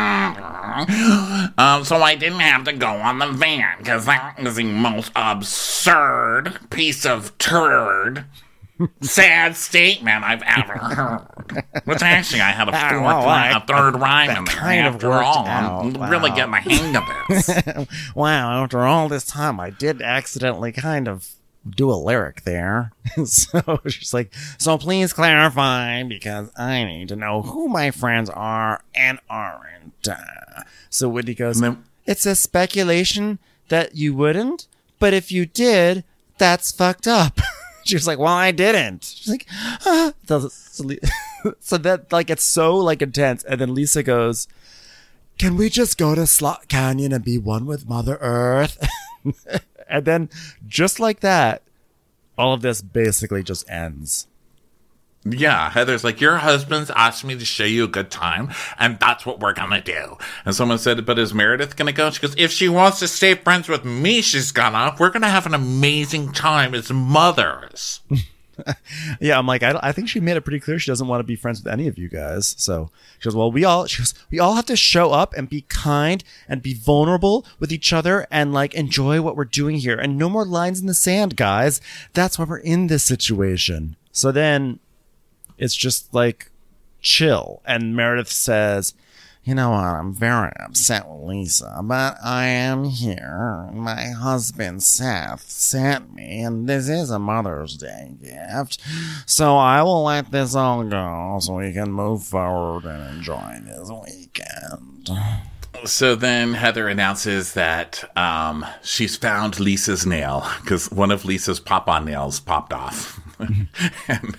father. So I didn't have to go on the van, because that was the most absurd piece of turd. Sad statement I've ever heard. Which actually, I had a third rhyme in there. After all, I'm really getting the hang of this. Wow, after all this time, I did accidentally kind of do a lyric there. So she's like, so please clarify, because I need to know who my friends are and aren't. So Whitney goes, it's a speculation that you wouldn't, but if you did, that's fucked up. She was like, well, I didn't. She's like, ah. So that, like, it's so, like, intense. And then Lisa goes, can we just go to Slot Canyon and be one with Mother Earth? And then, just like that, all of this basically just ends. Yeah, Heather's like, your husband's asked me to show you a good time, and that's what we're gonna do. And someone said, but is Meredith gonna go? She goes, if she wants to stay friends with me, she's gonna. We're gonna have an amazing time as mothers. Yeah, I'm like, I think she made it pretty clear she doesn't want to be friends with any of you guys. So she goes, well, we all have to show up and be kind and be vulnerable with each other and like enjoy what we're doing here. And no more lines in the sand, guys. That's why we're in this situation. So then it's just like chill. And Meredith says, you know what, I'm very upset with Lisa, but I am here. My husband Seth sent me, and this is a Mother's Day gift. So I will let this all go so we can move forward and enjoy this weekend. So then Heather announces that she's found Lisa's nail, because one of Lisa's pop-on nails popped off. And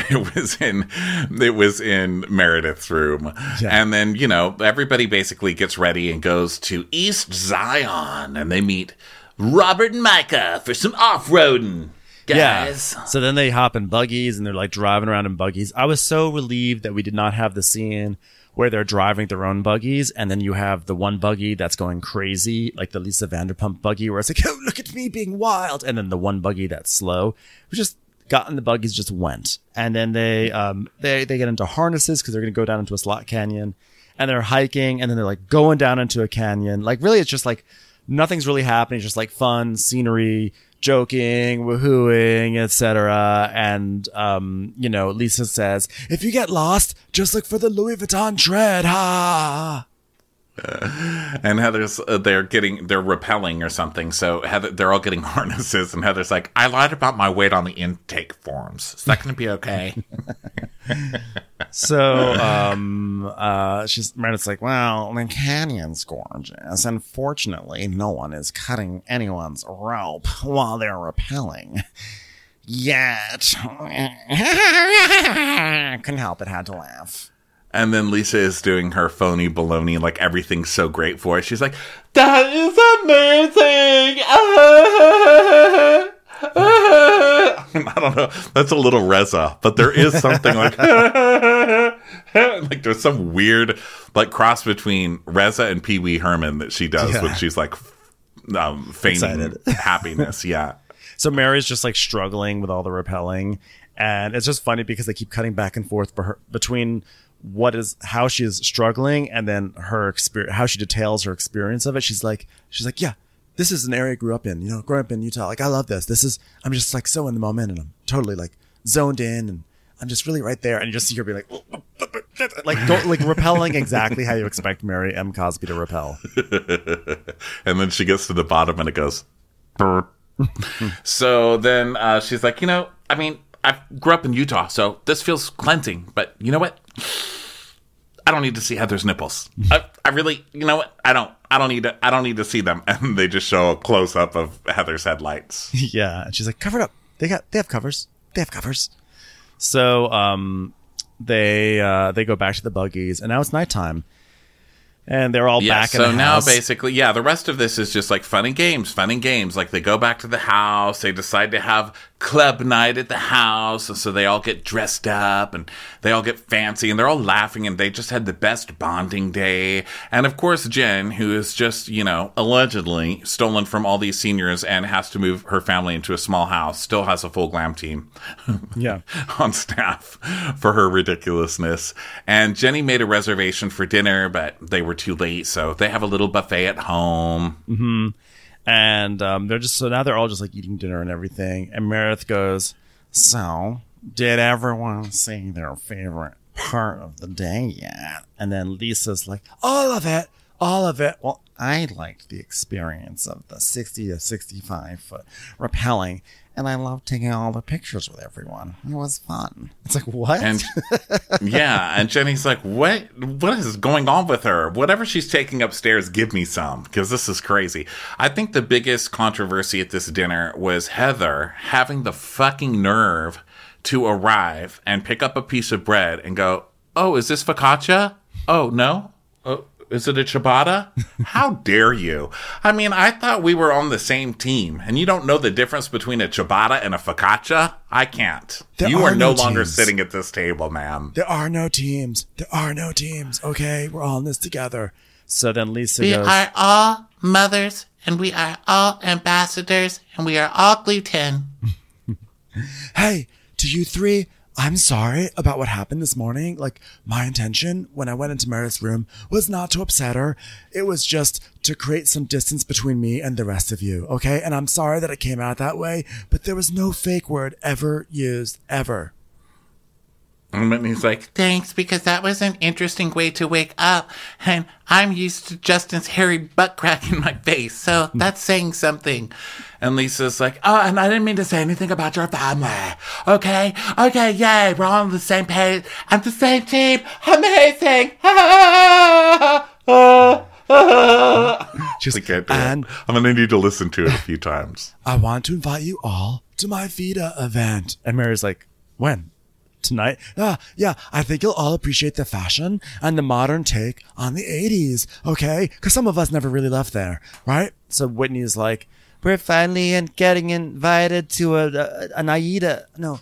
it was in Meredith's room. Yeah. And then, everybody basically gets ready and goes to East Zion, and they meet Robert and Micah for some off-roading. Guys. Yeah. So then they hop in buggies and they're like driving around in buggies. I was so relieved that we did not have the scene where they're driving their own buggies, and then you have the one buggy that's going crazy, like the Lisa Vanderpump buggy, where it's like, oh, look at me being wild, and then the one buggy that's slow. We just got in the buggies, just went, and then they get into harnesses because they're going to go down into a slot canyon, and they're hiking, and then they're like going down into a canyon. Like really, it's just like nothing's really happening, just like fun scenery, joking, woohooing, etc. And Lisa says, if you get lost, just look for the Louis Vuitton tread. Ha! And Heather's they're rappelling or something. So they're all getting harnesses, and Heather's like, I lied about my weight on the intake forms. Is that going to be okay? So Meredith's like, well, the canyon's gorgeous. Unfortunately, no one is cutting anyone's rope while they're rappelling. Yet. Couldn't help it, had to laugh. And then Lisa is doing her phony baloney, like everything's so great for it. She's like, that is amazing! I don't know. That's a little Reza, but there is something like, like there's some weird like cross between Reza and Pee Wee Herman that she does when she's like feigning happiness. Yeah. So Mary's just like struggling with all the rappelling, and it's just funny because they keep cutting back and forth between how she is struggling and then her experience, how she details her experience of it. She's like, yeah, this is an area I grew up in, growing up in Utah. Like, I love this. I'm just like so in the moment, and I'm totally like zoned in, and I'm just really right there. And you just see her be like rappelling exactly how you expect Mary M. Cosby to rappel. And then she gets to the bottom and it goes, So then she's like, I grew up in Utah, so this feels cleansing, but you know what? I don't need to see Heather's nipples. I really, I don't need to see them. And they just show a close up of Heather's headlights. Yeah. And she's like, cover it up. They have covers. So, they go back to the buggies, and now it's nighttime. And they're all back in the house. So now basically, the rest of this is just like fun and games. Like they go back to the house. They decide to have club night at the house. And so they all get dressed up and they all get fancy and they're all laughing and they just had the best bonding day. And of course, Jen, who is just, allegedly stolen from all these seniors and has to move her family into a small house, still has a full glam team Yeah. on staff for her ridiculousness. And Jenny made a reservation for dinner, but they were too late. So they have a little buffet at home. And now they're all just like eating dinner and everything. And Meredith goes, "So, did everyone see their favorite part of the day yet?" And then Lisa's like, "All of it. All of it." "Well, I liked the experience of the 60 to 65 foot rappelling. And I loved taking all the pictures with everyone. It was fun." It's like, what? And and Jenny's like, what is going on with her? Whatever she's taking upstairs, give me some, because this is crazy. I think the biggest controversy at this dinner was Heather having the fucking nerve to arrive and pick up a piece of bread and go, "Oh, is this focaccia? Oh, no? Oh, is it a ciabatta? How dare you?" I mean, I thought we were on the same team, and you don't know the difference between a ciabatta and a focaccia? I can't. You are no longer sitting at this table, ma'am. There are no teams. There are no teams. Okay, we're all in this together. So then Lisa We goes, are all mothers, and we are all ambassadors, and we are all gluten. "Hey, to you three, I'm sorry about what happened this morning. Like, my intention when I went into Meredith's room was not to upset her. It was just to create some distance between me and the rest of you, okay? And I'm sorry that it came out that way, but there was no fake word ever used, ever." And Whitney's like, Thanks, because that was an interesting way to wake up, and I'm used to Justin's hairy butt crack in my face, so that's saying something. and Lisa's like, Oh, and I didn't mean to say anything about your family. Okay, yay, we're all on the same page, and the same team. Amazing. Just, I can't do and it. I'm going to need to listen to it a few times. "I want to invite you all to my Vita event." And Mary's like, "When? Tonight?" Yeah, I think you'll all appreciate the fashion and the modern take on the 80s, okay? Because some of us never really left there, right? So Whitney's like, "We're finally getting invited to an Aida. No,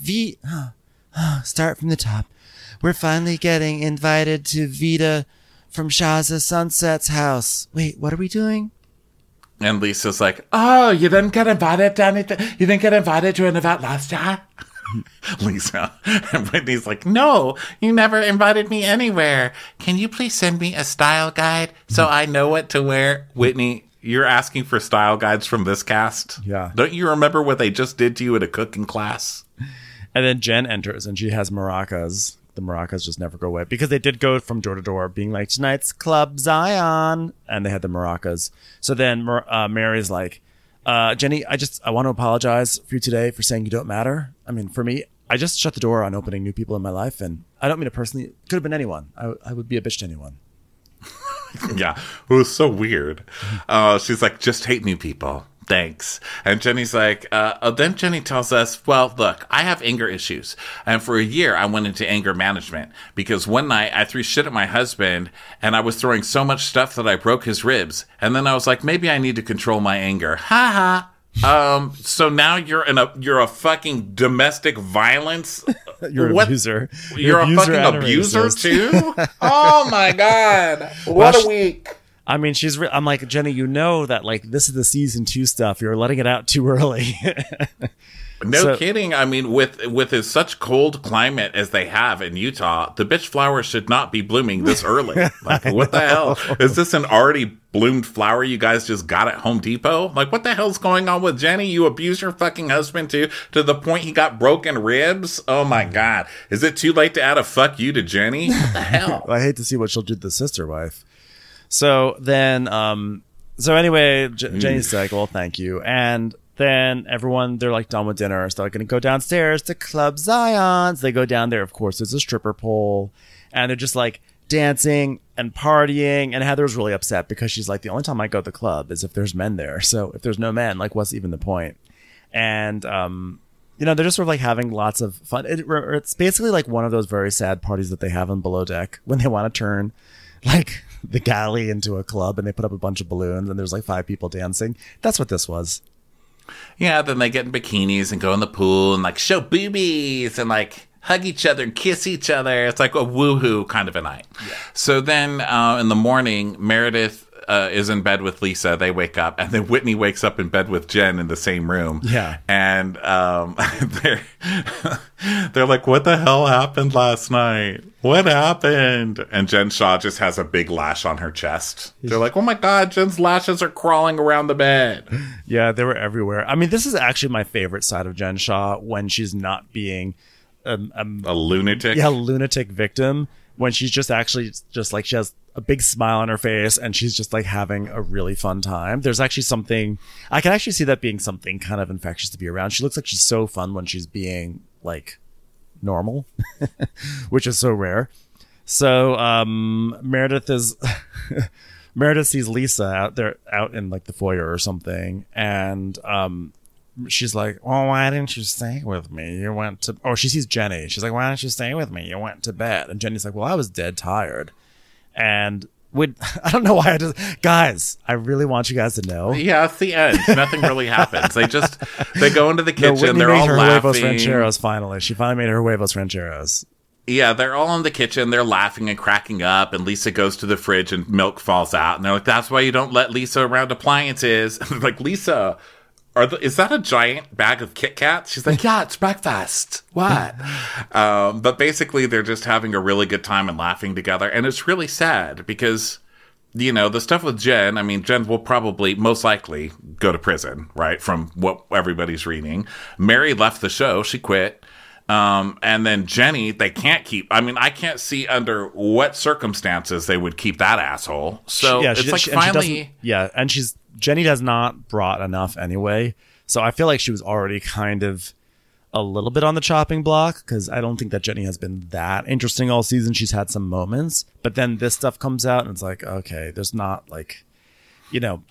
start from the top. We're finally getting invited to Vita from Shaza Sunset's house. Wait, what are we doing?" And Lisa's like, Oh, you didn't get invited to anything? You didn't get invited to an event last year? Lisa. And Whitney's like, no. No, you never invited me anywhere. Can you please send me a style guide so I know what to wear? Whitney, you're asking for style guides from this cast? Yeah. Don't you remember what they just did to you at a cooking class? And then Jen enters and she has maracas. The maracas just never go away because they did go from door to door being like, "Tonight's Club Zion." And they had the maracas. So then Mary's like, "Jenny, I want to apologize for you today for saying you don't matter. I mean, for me, I just shut the door on opening new people in my life. And I don't mean to personally, it could have been anyone. I would be a bitch to anyone." Yeah, it was so weird. She's like, "Just hate new people. Thanks." And Jenny's like, then Jenny tells us, "Well, look, I have anger issues. And for a year, I went into anger management because one night I threw shit at my husband and I was throwing so much stuff that I broke his ribs. And then I was like, maybe I need to control my anger. Ha ha. So now you're a fucking domestic violence. You're an abuser. You're a abuser fucking and abuser racist. too? Oh my God. What a week. I mean, I'm like, "Jenny, you know that like this is the season 2 stuff. You're letting it out too early." No kidding. I mean, with such cold climate as they have in Utah, the bitch flower should not be blooming this early. Like, what the hell? Is this an already bloomed flower you guys just got at Home Depot? Like, what the hell's going on with Jenny? You abuse your fucking husband to the point he got broken ribs? Oh my God. Is it too late to add a fuck you to Jenny? What the hell? I hate to see what she'll do to the sister wife. So then, anyway, Jenny's like, "Well, thank you." And then everyone, they're like done with dinner. So they're going to go downstairs to Club Zion. So they go down there. Of course, there's a stripper pole and they're just like dancing and partying. And Heather's really upset because she's like, the only time I go to the club is if there's men there. So if there's no men, like, what's even the point? And, they're just sort of like having lots of fun. It's basically like one of those very sad parties that they have on Below Deck when they want to turn like the galley into a club and they put up a bunch of balloons and there's like 5 people dancing. That's what this was. Yeah, then they get in bikinis and go in the pool and like show boobies and like hug each other and kiss each other. It's like a woohoo kind of a night. Yeah. So then in the morning, Meredith is in bed with Lisa. They wake up, and then Whitney wakes up in bed with Jen in the same room. Yeah. And they're like, what the hell happened last night? What happened? And Jen Shaw just has a big lash on her chest. They're like, oh my God, Jen's lashes are crawling around the bed. Yeah, they were everywhere. I mean, this is actually my favorite side of Jen Shaw when she's not being A lunatic? Yeah, lunatic victim. When she's just actually just like she has a big smile on her face and she's just like having a really fun time. There's actually something, I can actually see that being something kind of infectious to be around. She looks like she's so fun when she's being like normal, which is so rare. So Meredith sees Lisa out in like the foyer or something, and she's like, well, why didn't you stay with me? You went to... Oh, she sees Jenny. She's like, why didn't you stay with me? You went to bed. And Jenny's like, well, I was dead tired. And I don't know why I just... Guys, I really want you guys to know. Yeah, it's the end. Nothing really happens. They go into the kitchen. Whitney They're made all her laughing. huevos rancheros finally. She finally made her huevos rancheros. Yeah, they're all in the kitchen. They're laughing and cracking up. And Lisa goes to the fridge and milk falls out. And they're like, that's why you don't let Lisa around appliances. And they're like, Lisa... is that a giant bag of Kit Kats? She's like, yeah, it's breakfast. What? But basically, they're just having a really good time and laughing together. And it's really sad because, you know, the stuff with Jen, I mean, Jen will probably, most likely, go to prison, right? From what everybody's reading. Mary left the show. She quit. And then Jenny, they can't keep. I mean, I can't see under what circumstances they would keep that asshole. So it's like finally. Jenny has not brought enough anyway. So I feel like she was already kind of a little bit on the chopping block because I don't think that Jenny has been that interesting all season. She's had some moments, but then this stuff comes out and it's like, okay, there's not like, you know,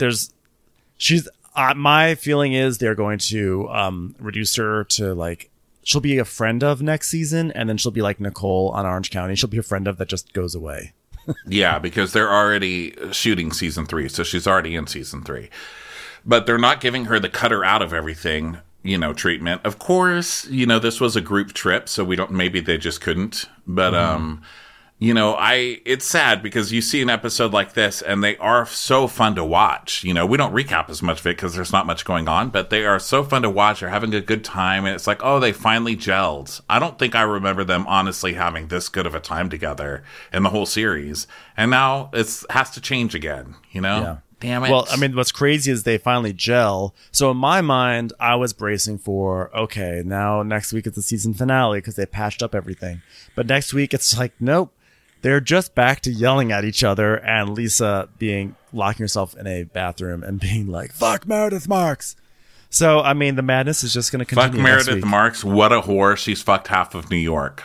my feeling is they're going to reduce her to like, she'll be a friend of next season, and then she'll be like Nicole on Orange County. She'll be a friend of that just goes away. Yeah, because they're already shooting season 3, so she's already in season 3. But they're not giving her the cut her out of everything, you know, treatment. Of course, you know, this was a group trip, so maybe they just couldn't. But, you know, it's sad because you see an episode like this and they are so fun to watch. You know, we don't recap as much of it because there's not much going on, but they are so fun to watch. They're having a good time. And it's like, oh, they finally gelled. I don't think I remember them honestly having this good of a time together in the whole series. And now it has to change again, you know? Yeah. Damn it. Well, I mean, what's crazy is they finally gel. So in my mind, I was bracing for, okay, now next week it's the season finale because they patched up everything. But next week it's like, nope. They're just back to yelling at each other and Lisa locking herself in a bathroom and being like, fuck Meredith Marks. So, I mean, the madness is just going to continue. Fuck Meredith Marks. What a whore. She's fucked half of New York.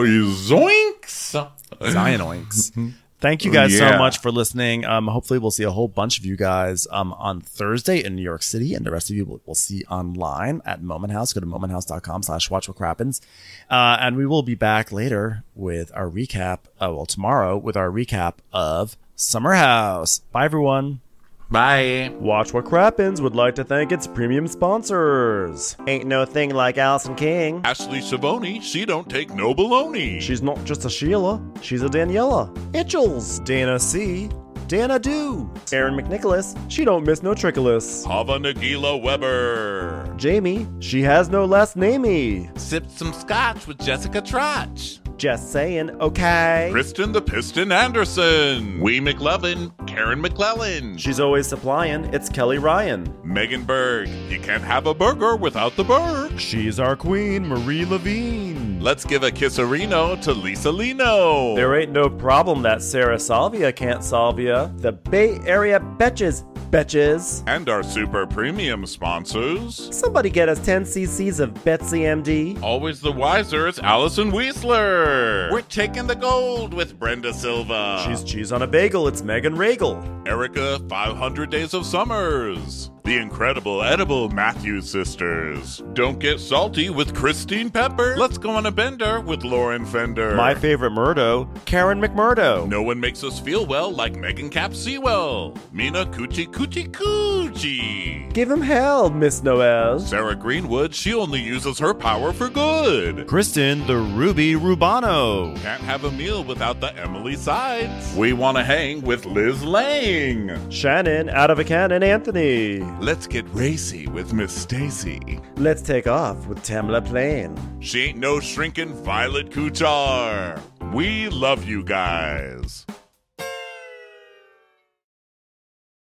Zoinks. Zionoinks. Thank you guys so much for listening. Hopefully we'll see a whole bunch of you guys on Thursday in New York City, and the rest of you we'll see online at Moment House. Go to momenthouse.com/watchwhatcrappens. And we will be back later with our recap. Tomorrow with our recap of Summer House. Bye, everyone. Bye. Watch What Crappens would like to thank its premium sponsors. Ain't no thing like Allison King. Ashley Savoni, she don't take no baloney. She's not just a Sheila, she's a Daniela. Itchels. Dana C. Dana Do. Aaron McNicholas, she don't miss no trickolas. Hava Nagila Weber. Jamie, she has no last namey. Sipped some scotch with Jessica Trotch. Just saying, okay. Kristen the Piston Anderson. Wee McLevin. Karen McClellan. She's always supplying, it's Kelly Ryan. Megan Berg. You can't have a burger without the Berg. She's our queen, Marie Levine. Let's give a kisserino to Lisa Lino. There ain't no problem that Sarah Salvia can't solve ya. The Bay Area Betches. And our super premium sponsors. Somebody get us 10 cc's of Betsy MD. Always the wiser, it's Allison Weisler. We're taking the gold with Brenda Silva. She's cheese on a bagel, it's Megan Regal. Erica, 500 Days of Summers. The incredible edible Matthews sisters. Don't get salty with Christine Pepper. Let's go on a bender with Lauren Fender. My favorite Murdo, Karen McMurdo. No one makes us feel well like Megan Cap Sewell. Mina Coochie Coochie Coochie. Give him hell, Miss Noel. Sarah Greenwood, she only uses her power for good. Kristen, the Ruby Rubano. Can't have a meal without the Emily Sides. We want to hang with Liz Lang. Shannon, out of a cannon, Anthony. Let's get racy with Miss Stacy. Let's take off with Tamla Plain. She ain't no shrinking Violet Kuchar. We love you guys.